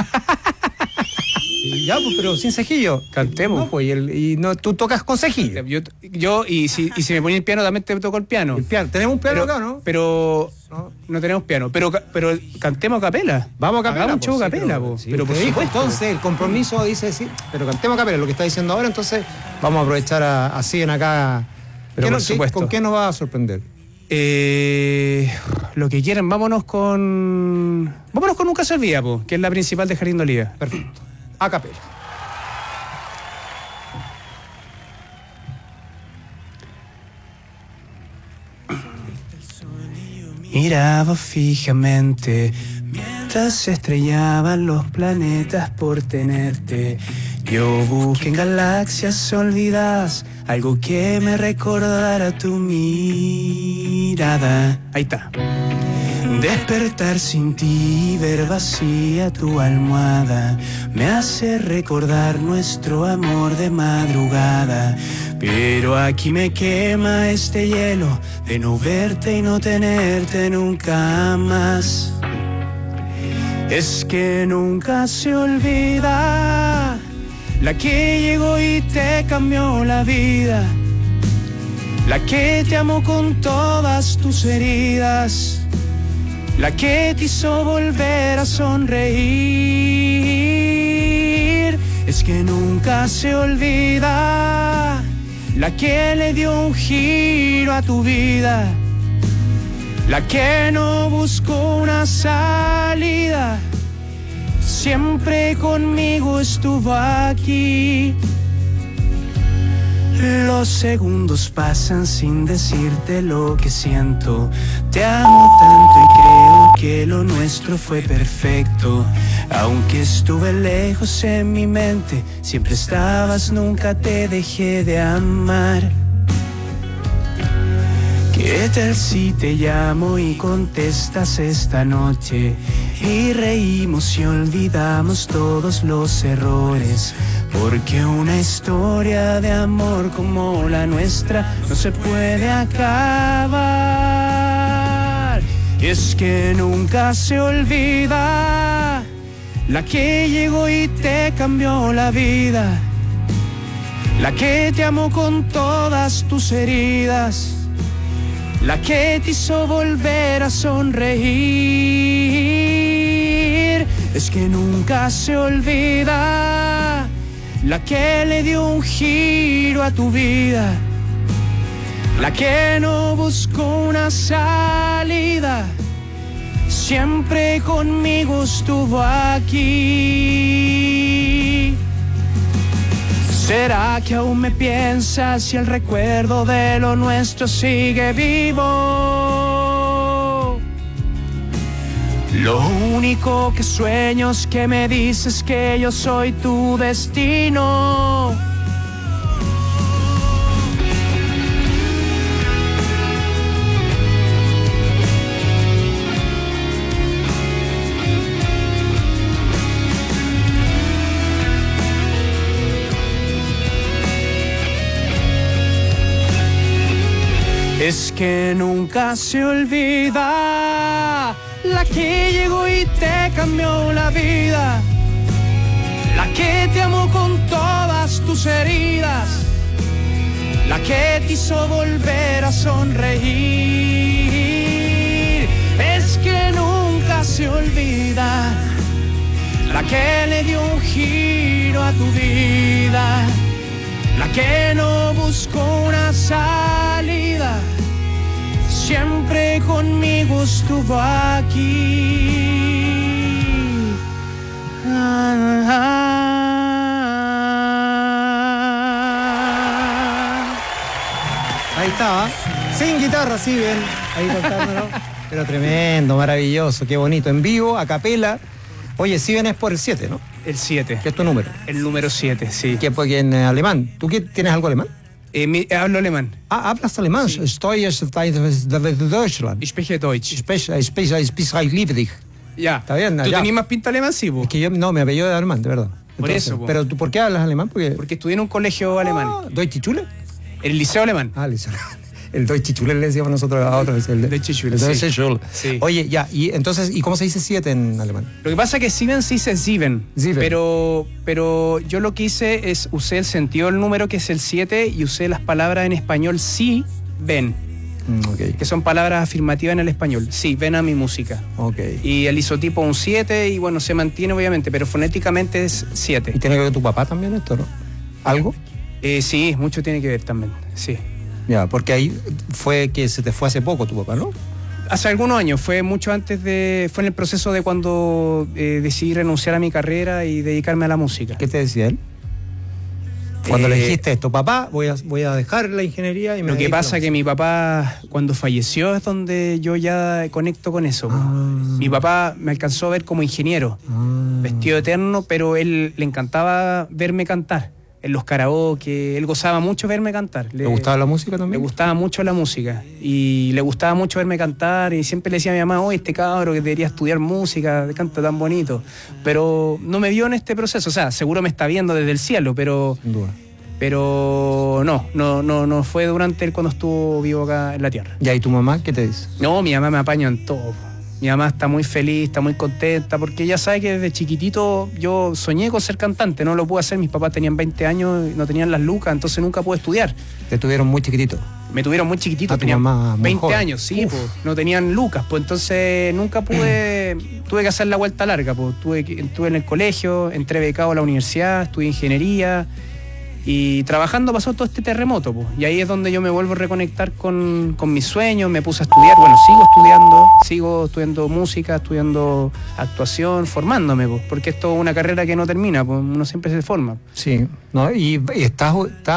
Ya, pues, pero sin cejillo. Cantemos. No, pues, y tú tocas con cejillo. Yo y si me ponía el piano, también te toco el piano. ¿Tenemos un piano acá, no? Pero no tenemos piano. Pero cantemos a capela. Vamos a capela. Hagamos un show a capela, pero por supuesto. Entonces, el compromiso dice sí, pero cantemos a capela, lo que está diciendo ahora, entonces vamos a aprovechar así en acá. Pero por supuesto. ¿Con qué nos va a sorprender? Lo que quieran, vámonos con Nunca se olvida, que es la principal de Jardín de Olivia. Perfecto. A capela. Miraba fijamente mientras se estrellaban los planetas por tenerte. Yo busqué en galaxias olvidadas algo que me recordara tu mirada. Ahí está. Despertar sin ti, ver vacía tu almohada, me hace recordar nuestro amor de madrugada. Pero aquí me quema este hielo de no verte y no tenerte nunca más. Es que nunca se olvida la que llegó y te cambió la vida, la que te amó con todas tus heridas, la que te hizo volver a sonreír. Es que nunca se olvida la que le dio un giro a tu vida, la que no buscó una salida, siempre conmigo estuvo aquí. Los segundos pasan sin decirte lo que siento. Te amo tanto y creo que lo nuestro fue perfecto. Aunque estuve lejos en mi mente, siempre estabas, nunca te dejé de amar. ¿Qué tal si te llamo y contestas esta noche? Y reímos y olvidamos todos los errores. Porque una historia de amor como la nuestra no se puede acabar. Y es que nunca se olvida la que llegó y te cambió la vida, la que te amó con todas tus heridas, la que te hizo volver a sonreír. Es que nunca se olvida la que le dio un giro a tu vida, la que no buscó una salida, siempre conmigo estuvo aquí. ¿Será que aún me piensas y el recuerdo de lo nuestro sigue vivo? Lo único que sueño es que me dices que yo soy tu destino. Es que nunca se olvida la que llegó y te cambió la vida, la que te amó con todas tus heridas, la que te hizo volver a sonreír. Es que nunca se olvida la que le dio un giro a tu vida, la que no buscó una salida, siempre conmigo estuvo aquí. Ahí estaba, sin guitarra, sí, ven, ahí cantándolo. Pero tremendo, maravilloso, qué bonito, en vivo, a capela. Oye, si ven es por el 7, ¿no? El 7. ¿Qué es tu número? El número 7, sí. ¿Qué porque en alemán? ¿Tú qué, tienes algo alemán? Hablo alemán. Ah, hablas alemán. Sí. Estoy en Deutschland. Ich spreche Deutsch. Ich liebe dich. Ya. Está bien. ¿Tú tenías más pinta alemán, sí, vos? Es que yo, no, me apellido de alemán, de verdad. Por eso, po. Pero tú, ¿por qué hablas alemán? Porque estudié en un colegio alemán. ¿Deutsche Schule? El liceo alemán. Ah, el liceo alemán. El Deutsche Schule le decíamos nosotros a otros. El Deutsche Schule. Sí. Oye, ya, y entonces, ¿y cómo se dice 7 en alemán? Lo que pasa es que Sieben se dice Sieben. Pero yo lo que hice es usé el sentido del número, que es el 7, y usé las palabras en español sí, ven. Okay. Que son palabras afirmativas en el español. Sí, ven a mi música. Okay. Y el isotipo un 7, y bueno, se mantiene obviamente, pero fonéticamente es 7. ¿Y tiene que ver tu papá también esto, no? ¿Algo? Sí, mucho tiene que ver también, sí. Ya, porque ahí fue que se te fue hace poco tu papá, ¿no? Hace algunos años, fue mucho antes fue en el proceso de cuando decidí renunciar a mi carrera y dedicarme a la música. ¿Qué te decía él? Cuando le dijiste esto, papá, voy a dejar la ingeniería y me... Lo que pasa es que mi papá, cuando falleció, es donde yo ya conecto con eso. Mi papá me alcanzó a ver como ingeniero, vestido eterno, pero él le encantaba verme cantar. En los karaoke, él gozaba mucho verme cantar. ¿Le gustaba la música también? Le gustaba mucho la música y le gustaba mucho verme cantar, y siempre le decía a mi mamá, oye, este cabro que debería estudiar música, canta tan bonito. Pero no me vio en este proceso, o sea, seguro me está viendo desde el cielo, pero... Sin duda. Pero no fue durante él cuando estuvo vivo acá en la tierra. ¿Y ahí tu mamá qué te dice? No, mi mamá me apaña en todo. Mi mamá está muy feliz, está muy contenta, porque ella sabe que desde chiquitito yo soñé con ser cantante, no lo pude hacer, mis papás tenían 20 años y no tenían las lucas, entonces nunca pude estudiar. ¿Te tuvieron muy chiquitito? Me tuvieron muy chiquitito, tenían 20 joven. años, sí, pues, no tenían lucas, pues entonces nunca tuve que hacer la vuelta larga, pues estuve en el colegio, entré becado a la universidad, estudié ingeniería. Y trabajando pasó todo este terremoto, pues. Y ahí es donde yo me vuelvo a reconectar con mis sueños, me puse a estudiar, bueno, sigo estudiando música, estudiando actuación, formándome, pues, porque esto es una carrera que no termina, pues uno siempre se forma. Sí, ¿no? Y estás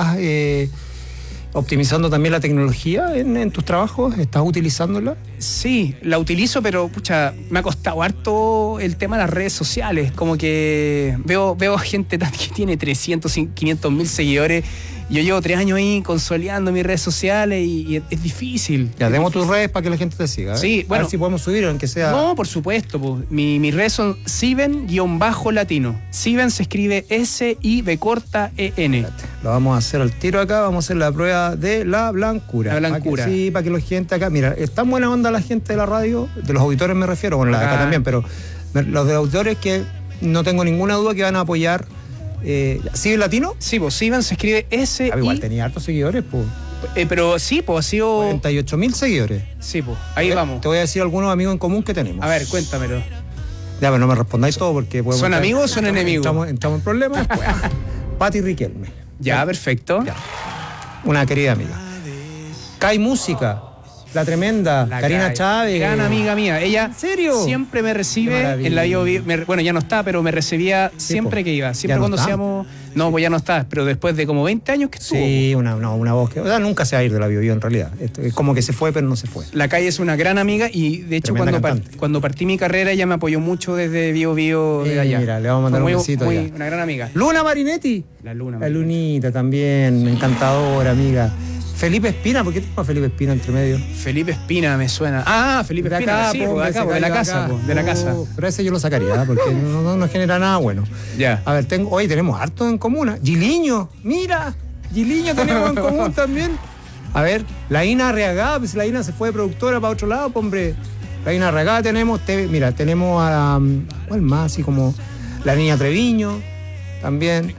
optimizando también la tecnología en tus trabajos, ¿estás utilizándola? Sí, la utilizo, pero pucha, me ha costado harto el tema de las redes sociales, como que veo gente que tiene 300, 500 mil seguidores. Yo llevo 3 años ahí consolidando mis redes sociales y es difícil. Ya, demos tus redes para que la gente te siga. Sí, bueno. A ver si podemos subir, aunque sea... No, por supuesto. Pues. Mis redes son Siven-latino. Siven se escribe S-I-B-E-N. Lo vamos a hacer al tiro acá, vamos a hacer la prueba de la blancura. La blancura. Para que la gente acá... Mira, es tan buena onda la gente de la radio, de los auditores me refiero, bueno, la de acá también, pero los de auditores que no tengo ninguna duda que van a apoyar... ¿Siven latino? Sí, pues Siven se escribe S-I... Igual tenía hartos seguidores, pues. Pero sí, pues ha sido... 48.000 seguidores. Sí, pues, ahí vamos. Te voy a decir algunos amigos en común que tenemos. A ver, cuéntamelo. Ya, pero no me respondáis todo porque... ¿Son amigos o son enemigos? Entramos en problemas. Pati Riquelme. Ya, perfecto. Ya. Una querida amiga. Kai Música. La tremenda, La Karina Kai, Chávez. gran amiga mía. Ella ¿En serio? siempre me Qué recibe maravilla. en la Bio Bio. Bueno, ya no está, pero me recibía siempre po. que iba. Siempre ¿Ya no cuando está? hacíamos... No, pues ya no está, pero después de como 20 años que estuvo. Sí, una voz que... O sea, nunca se va a ir de la Bio Bio en realidad. Es como que se fue, pero no se fue. La Calle es una gran amiga y de hecho Tremenda cuando cuando partí mi carrera ella me apoyó mucho desde Bio Bio de allá. Mira, le vamos a mandar Fue un muy- besito muy- allá. Una gran amiga. Luna Marinetti. La Luna. La Lunita también, encantadora, amiga. Felipe Espina, ¿por qué tengo a Felipe Espina entre medio? Felipe Espina me suena. Ah, Felipe De Espina, acá, sí, po, de hombre, acá, se po, de la cayó casa, acá. po, de la casa. Pero ese yo lo sacaría, porque no genera nada bueno. Ya. A ver, hoy tenemos harto en común. Giliño, mira, Giliño tenemos en común también. A ver, la Ina Arriagada, pues la Ina se fue de productora para otro lado, pues, hombre. La Ina Arriagada tenemos, mira, tenemos a, ¿cuál más? Así como la Niña Treviño, también.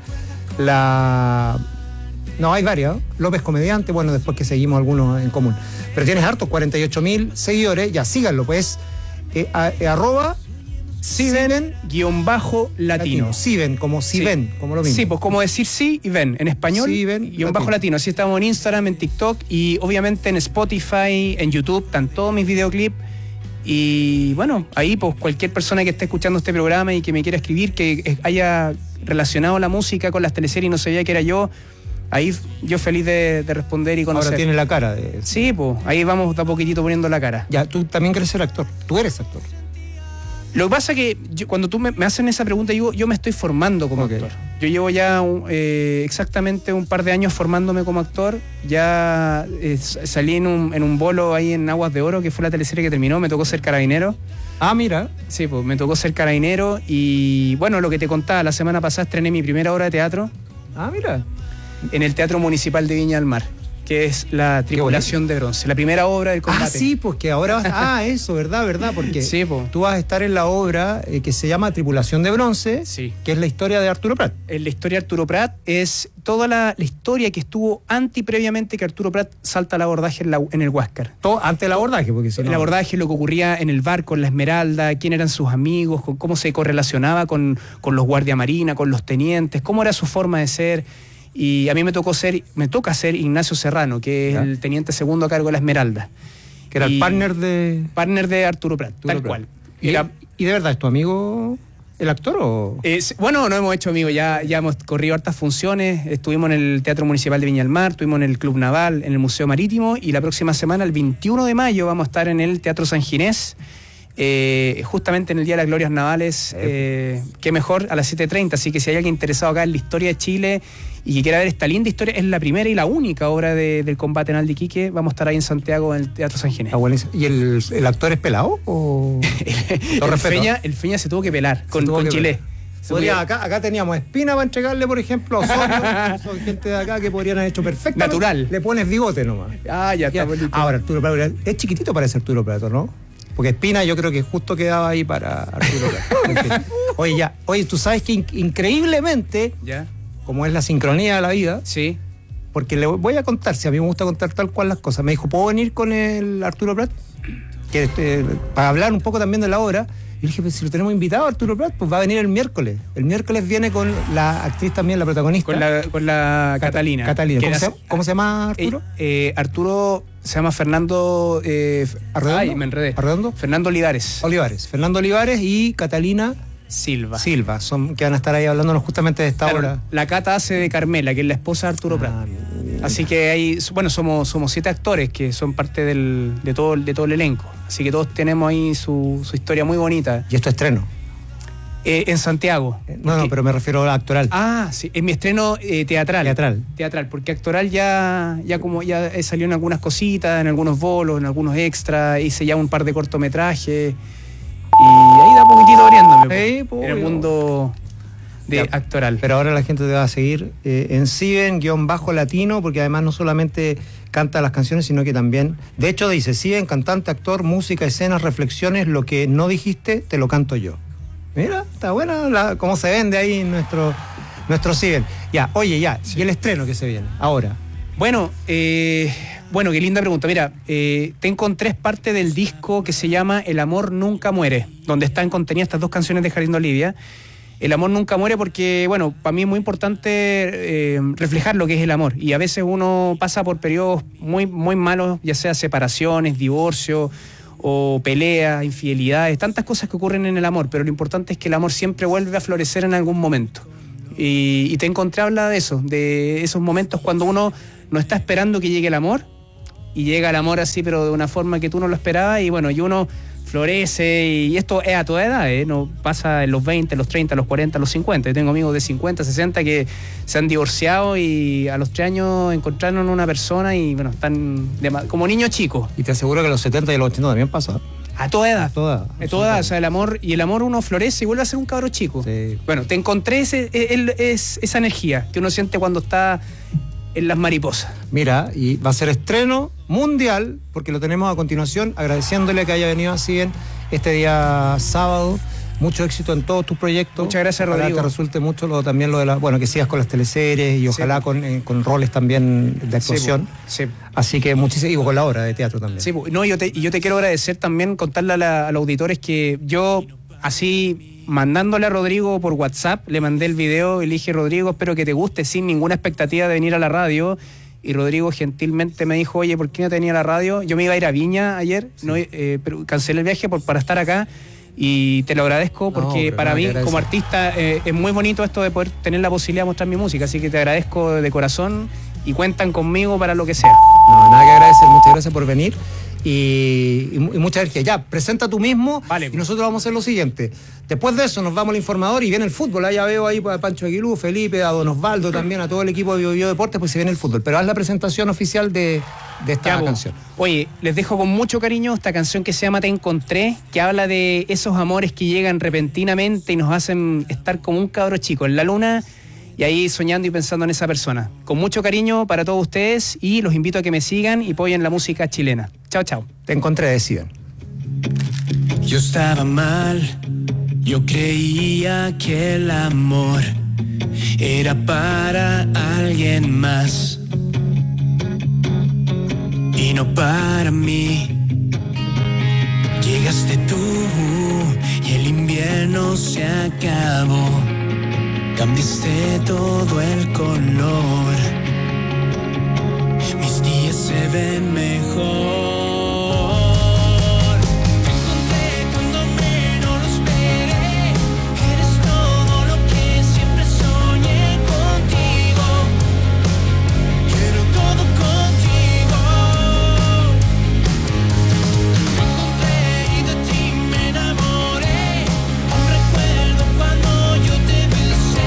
No, hay varias, ¿no? López Comediante, bueno, después que seguimos algunos en común. Pero tienes hartos, 48.000 seguidores, ya síganlo, pues. Arroba Siven-latino. Siven, como si ven, como lo mismo. Sí, pues como decir sí y ven, en español, guión bajo latino. Así estamos en Instagram, en TikTok y obviamente en Spotify, en YouTube, están todos mis videoclips. Y bueno, ahí pues cualquier persona que esté escuchando este programa y que me quiera escribir, que haya relacionado la música con las teleseries y no sabía que era yo, ahí yo feliz de responder y conocer. Ahora tiene la cara de... Sí, pues ahí vamos de a poquitito poniendo la cara. Ya, tú también quieres ser actor, tú eres actor. Lo que pasa es que cuando tú me hacen esa pregunta, yo me estoy formando como actor. Yo llevo ya exactamente un par de años formándome como actor. Ya salí en un bolo ahí en Aguas de Oro, que fue la teleserie que terminó. Me tocó ser carabinero. Ah, mira. Sí, pues me tocó ser carabinero. Y bueno, lo que te contaba, la semana pasada estrené mi primera obra de teatro. Ah, mira. En el Teatro Municipal de Viña del Mar, que es La Tripulación de Bronce, la primera obra del combate. Ah, sí, pues que ahora vas... eso, ¿verdad? Porque sí, pues. Tú vas a estar en la obra que se llama Tripulación de Bronce, sí, que es la historia de Arturo Prat. La historia de Arturo Prat es toda la historia que estuvo previamente que Arturo Prat salta al abordaje en el Huáscar. Antes del abordaje, porque si no... El abordaje, lo que ocurría en el barco, en la Esmeralda, quién eran sus amigos, cómo se correlacionaba con los guardia marina, con los tenientes, cómo era su forma de ser. Y a mí me toca ser Ignacio Serrano, que es el teniente segundo a cargo de la Esmeralda. Que era el partner de Arturo Prat, tal cual. ¿Y de verdad es tu amigo el actor o...? Bueno, no hemos hecho amigos, ya hemos corrido hartas funciones. Estuvimos en el Teatro Municipal de Viña del Mar, estuvimos en el Club Naval, en el Museo Marítimo, y la próxima semana, el 21 de mayo, vamos a estar en el Teatro San Ginés. Justamente en el Día de las Glorias Navales, qué mejor, a las 7:30. Así que si hay alguien interesado acá en la historia de Chile y que quiera ver esta linda historia, es la primera y la única obra del combate naval de Iquique. Vamos a estar ahí en Santiago, en el Teatro San Ginés. ¿Y el actor es pelado? ¿O? el Feña se tuvo que pelar con Chile. Acá teníamos Espina para entregarle, por ejemplo, a Osorio. Son gente de acá que podrían haber hecho perfectamente. Natural. Le pones bigote nomás. Ah, ya está bonito. Ahora, Arturo Prat es chiquitito para ser Arturo Prat, ¿no? Porque Espina yo creo que justo quedaba ahí para Arturo Prat. Oye, tú sabes que increíblemente, como es la sincronía de la vida, sí, porque le voy a contar, si a mí me gusta contar tal cual las cosas. Me dijo, ¿puedo venir con el Arturo Prat? Para hablar un poco también de la obra. Y le dije, pues si lo tenemos invitado a Arturo Prat, pues va a venir el miércoles. El miércoles viene con la actriz también, la protagonista. Con la Catalina. Catalina. ¿Cómo se llama Arturo? Arturo se llama Fernando... ¿Arredondo? Ay, me enredé. ¿Arredondo? Fernando Olivares. Fernando Olivares y Catalina... Silva, que van a estar ahí hablándonos justamente de esta obra. La Cata hace de Carmela, que es la esposa de Arturo Prat. Así que ahí, bueno, somos 7 actores que son parte de todo el elenco. Así que todos tenemos ahí su historia muy bonita. ¿Y esto es estreno? En Santiago. No, pero me refiero a actoral. Ah, sí, es mi estreno teatral, porque actoral ya salió en algunas cositas, en algunos bolos, en algunos extras, hice ya un par de cortometrajes. Y ahí da poquitito oriéndome en el mundo actoral. Pero ahora la gente te va a seguir en Siven-latino, porque además no solamente canta las canciones, sino que también, de hecho dice, Siven, cantante, actor, música, escenas, reflexiones, lo que no dijiste, te lo canto yo. Mira, está buena cómo se vende ahí nuestro Siven. Y el estreno que se viene, ahora. Bueno, qué linda pregunta. Mira, te encontré parte del disco que se llama El amor nunca muere, donde están contenidas estas 2 canciones de Jardín de Olivia. el amor nunca muere porque, bueno, para mí es muy importante reflejar lo que es el amor. Y a veces uno pasa por periodos muy, muy malos, ya sea separaciones, divorcio o peleas, infidelidades, tantas cosas que ocurren en el amor, pero lo importante es que el amor siempre vuelve a florecer en algún momento. Y Te Encontré habla de eso, de esos momentos cuando uno no está esperando que llegue el amor, y llega el amor así, pero de una forma que tú no lo esperabas, y bueno, y uno florece, y esto es a toda edad, no pasa en los 20, los 30, los 40, los 50. Yo tengo amigos de 50, 60 que se han divorciado y a los 3 años encontraron una persona y bueno, están como niños chicos. Y te aseguro que a los 70 y a los 80 también pasa. A toda edad. A toda edad, o sea, el amor uno florece y vuelve a ser un cabro chico. Sí. Bueno, Te Encontré esa energía que uno siente cuando está en las mariposas. Mira, y va a ser estreno mundial, porque lo tenemos a continuación, agradeciéndole que haya venido así en este día sábado. Mucho éxito en todos tus proyectos. Muchas gracias, ojalá Rodrigo. Te resulte mucho también lo de que sigas con las teleseries y ojalá con roles también de actuación. Sí. Así que muchísimo, y con la obra de teatro también. Sí, no, yo te quiero agradecer también, contarle a los auditores que yo, así, mandándole a Rodrigo por WhatsApp, le mandé el video y le dije: Rodrigo, espero que te guste, sin ninguna expectativa de venir a la radio. Y Rodrigo gentilmente me dijo: oye, ¿por qué no te venía a la radio? Yo me iba a ir a Viña ayer, pero cancelé el viaje para estar acá. Y te lo agradezco porque para mí, como artista, es muy bonito esto de poder tener la posibilidad de mostrar mi música. Así que te agradezco de corazón y cuentan conmigo para lo que sea. No, nada que agradecer, muchas gracias por venir. Y muchas gracias. Ya, presenta tú mismo, vale. Y nosotros vamos a hacer lo siguiente. Después de eso nos vamos al informador y viene el fútbol. Ya veo ahí a Pancho Aguilú, Felipe, a Don Osvaldo también, a todo el equipo de Bio Deportes, pues se viene el fútbol. Pero haz la presentación oficial de esta canción. Oye, les dejo con mucho cariño esta canción que se llama Te Encontré, que habla de esos amores que llegan repentinamente y nos hacen estar como un cabro chico en la luna, y ahí soñando y pensando en esa persona. Con mucho cariño para todos ustedes y los invito a que me sigan y apoyen la música chilena. Chao, chao. Te Encontré, deciden. Yo estaba mal, yo creía que el amor era para alguien más y no para mí. Llegaste tú y el invierno se acabó. Cambiaste todo el color, mis días se ven mejor. Te encontré cuando menos lo esperé, eres todo lo que siempre soñé contigo. Quiero todo contigo. Te encontré y de ti me enamoré. Aún recuerdo cuando yo te besé.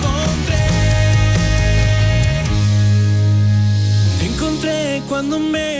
Cuando me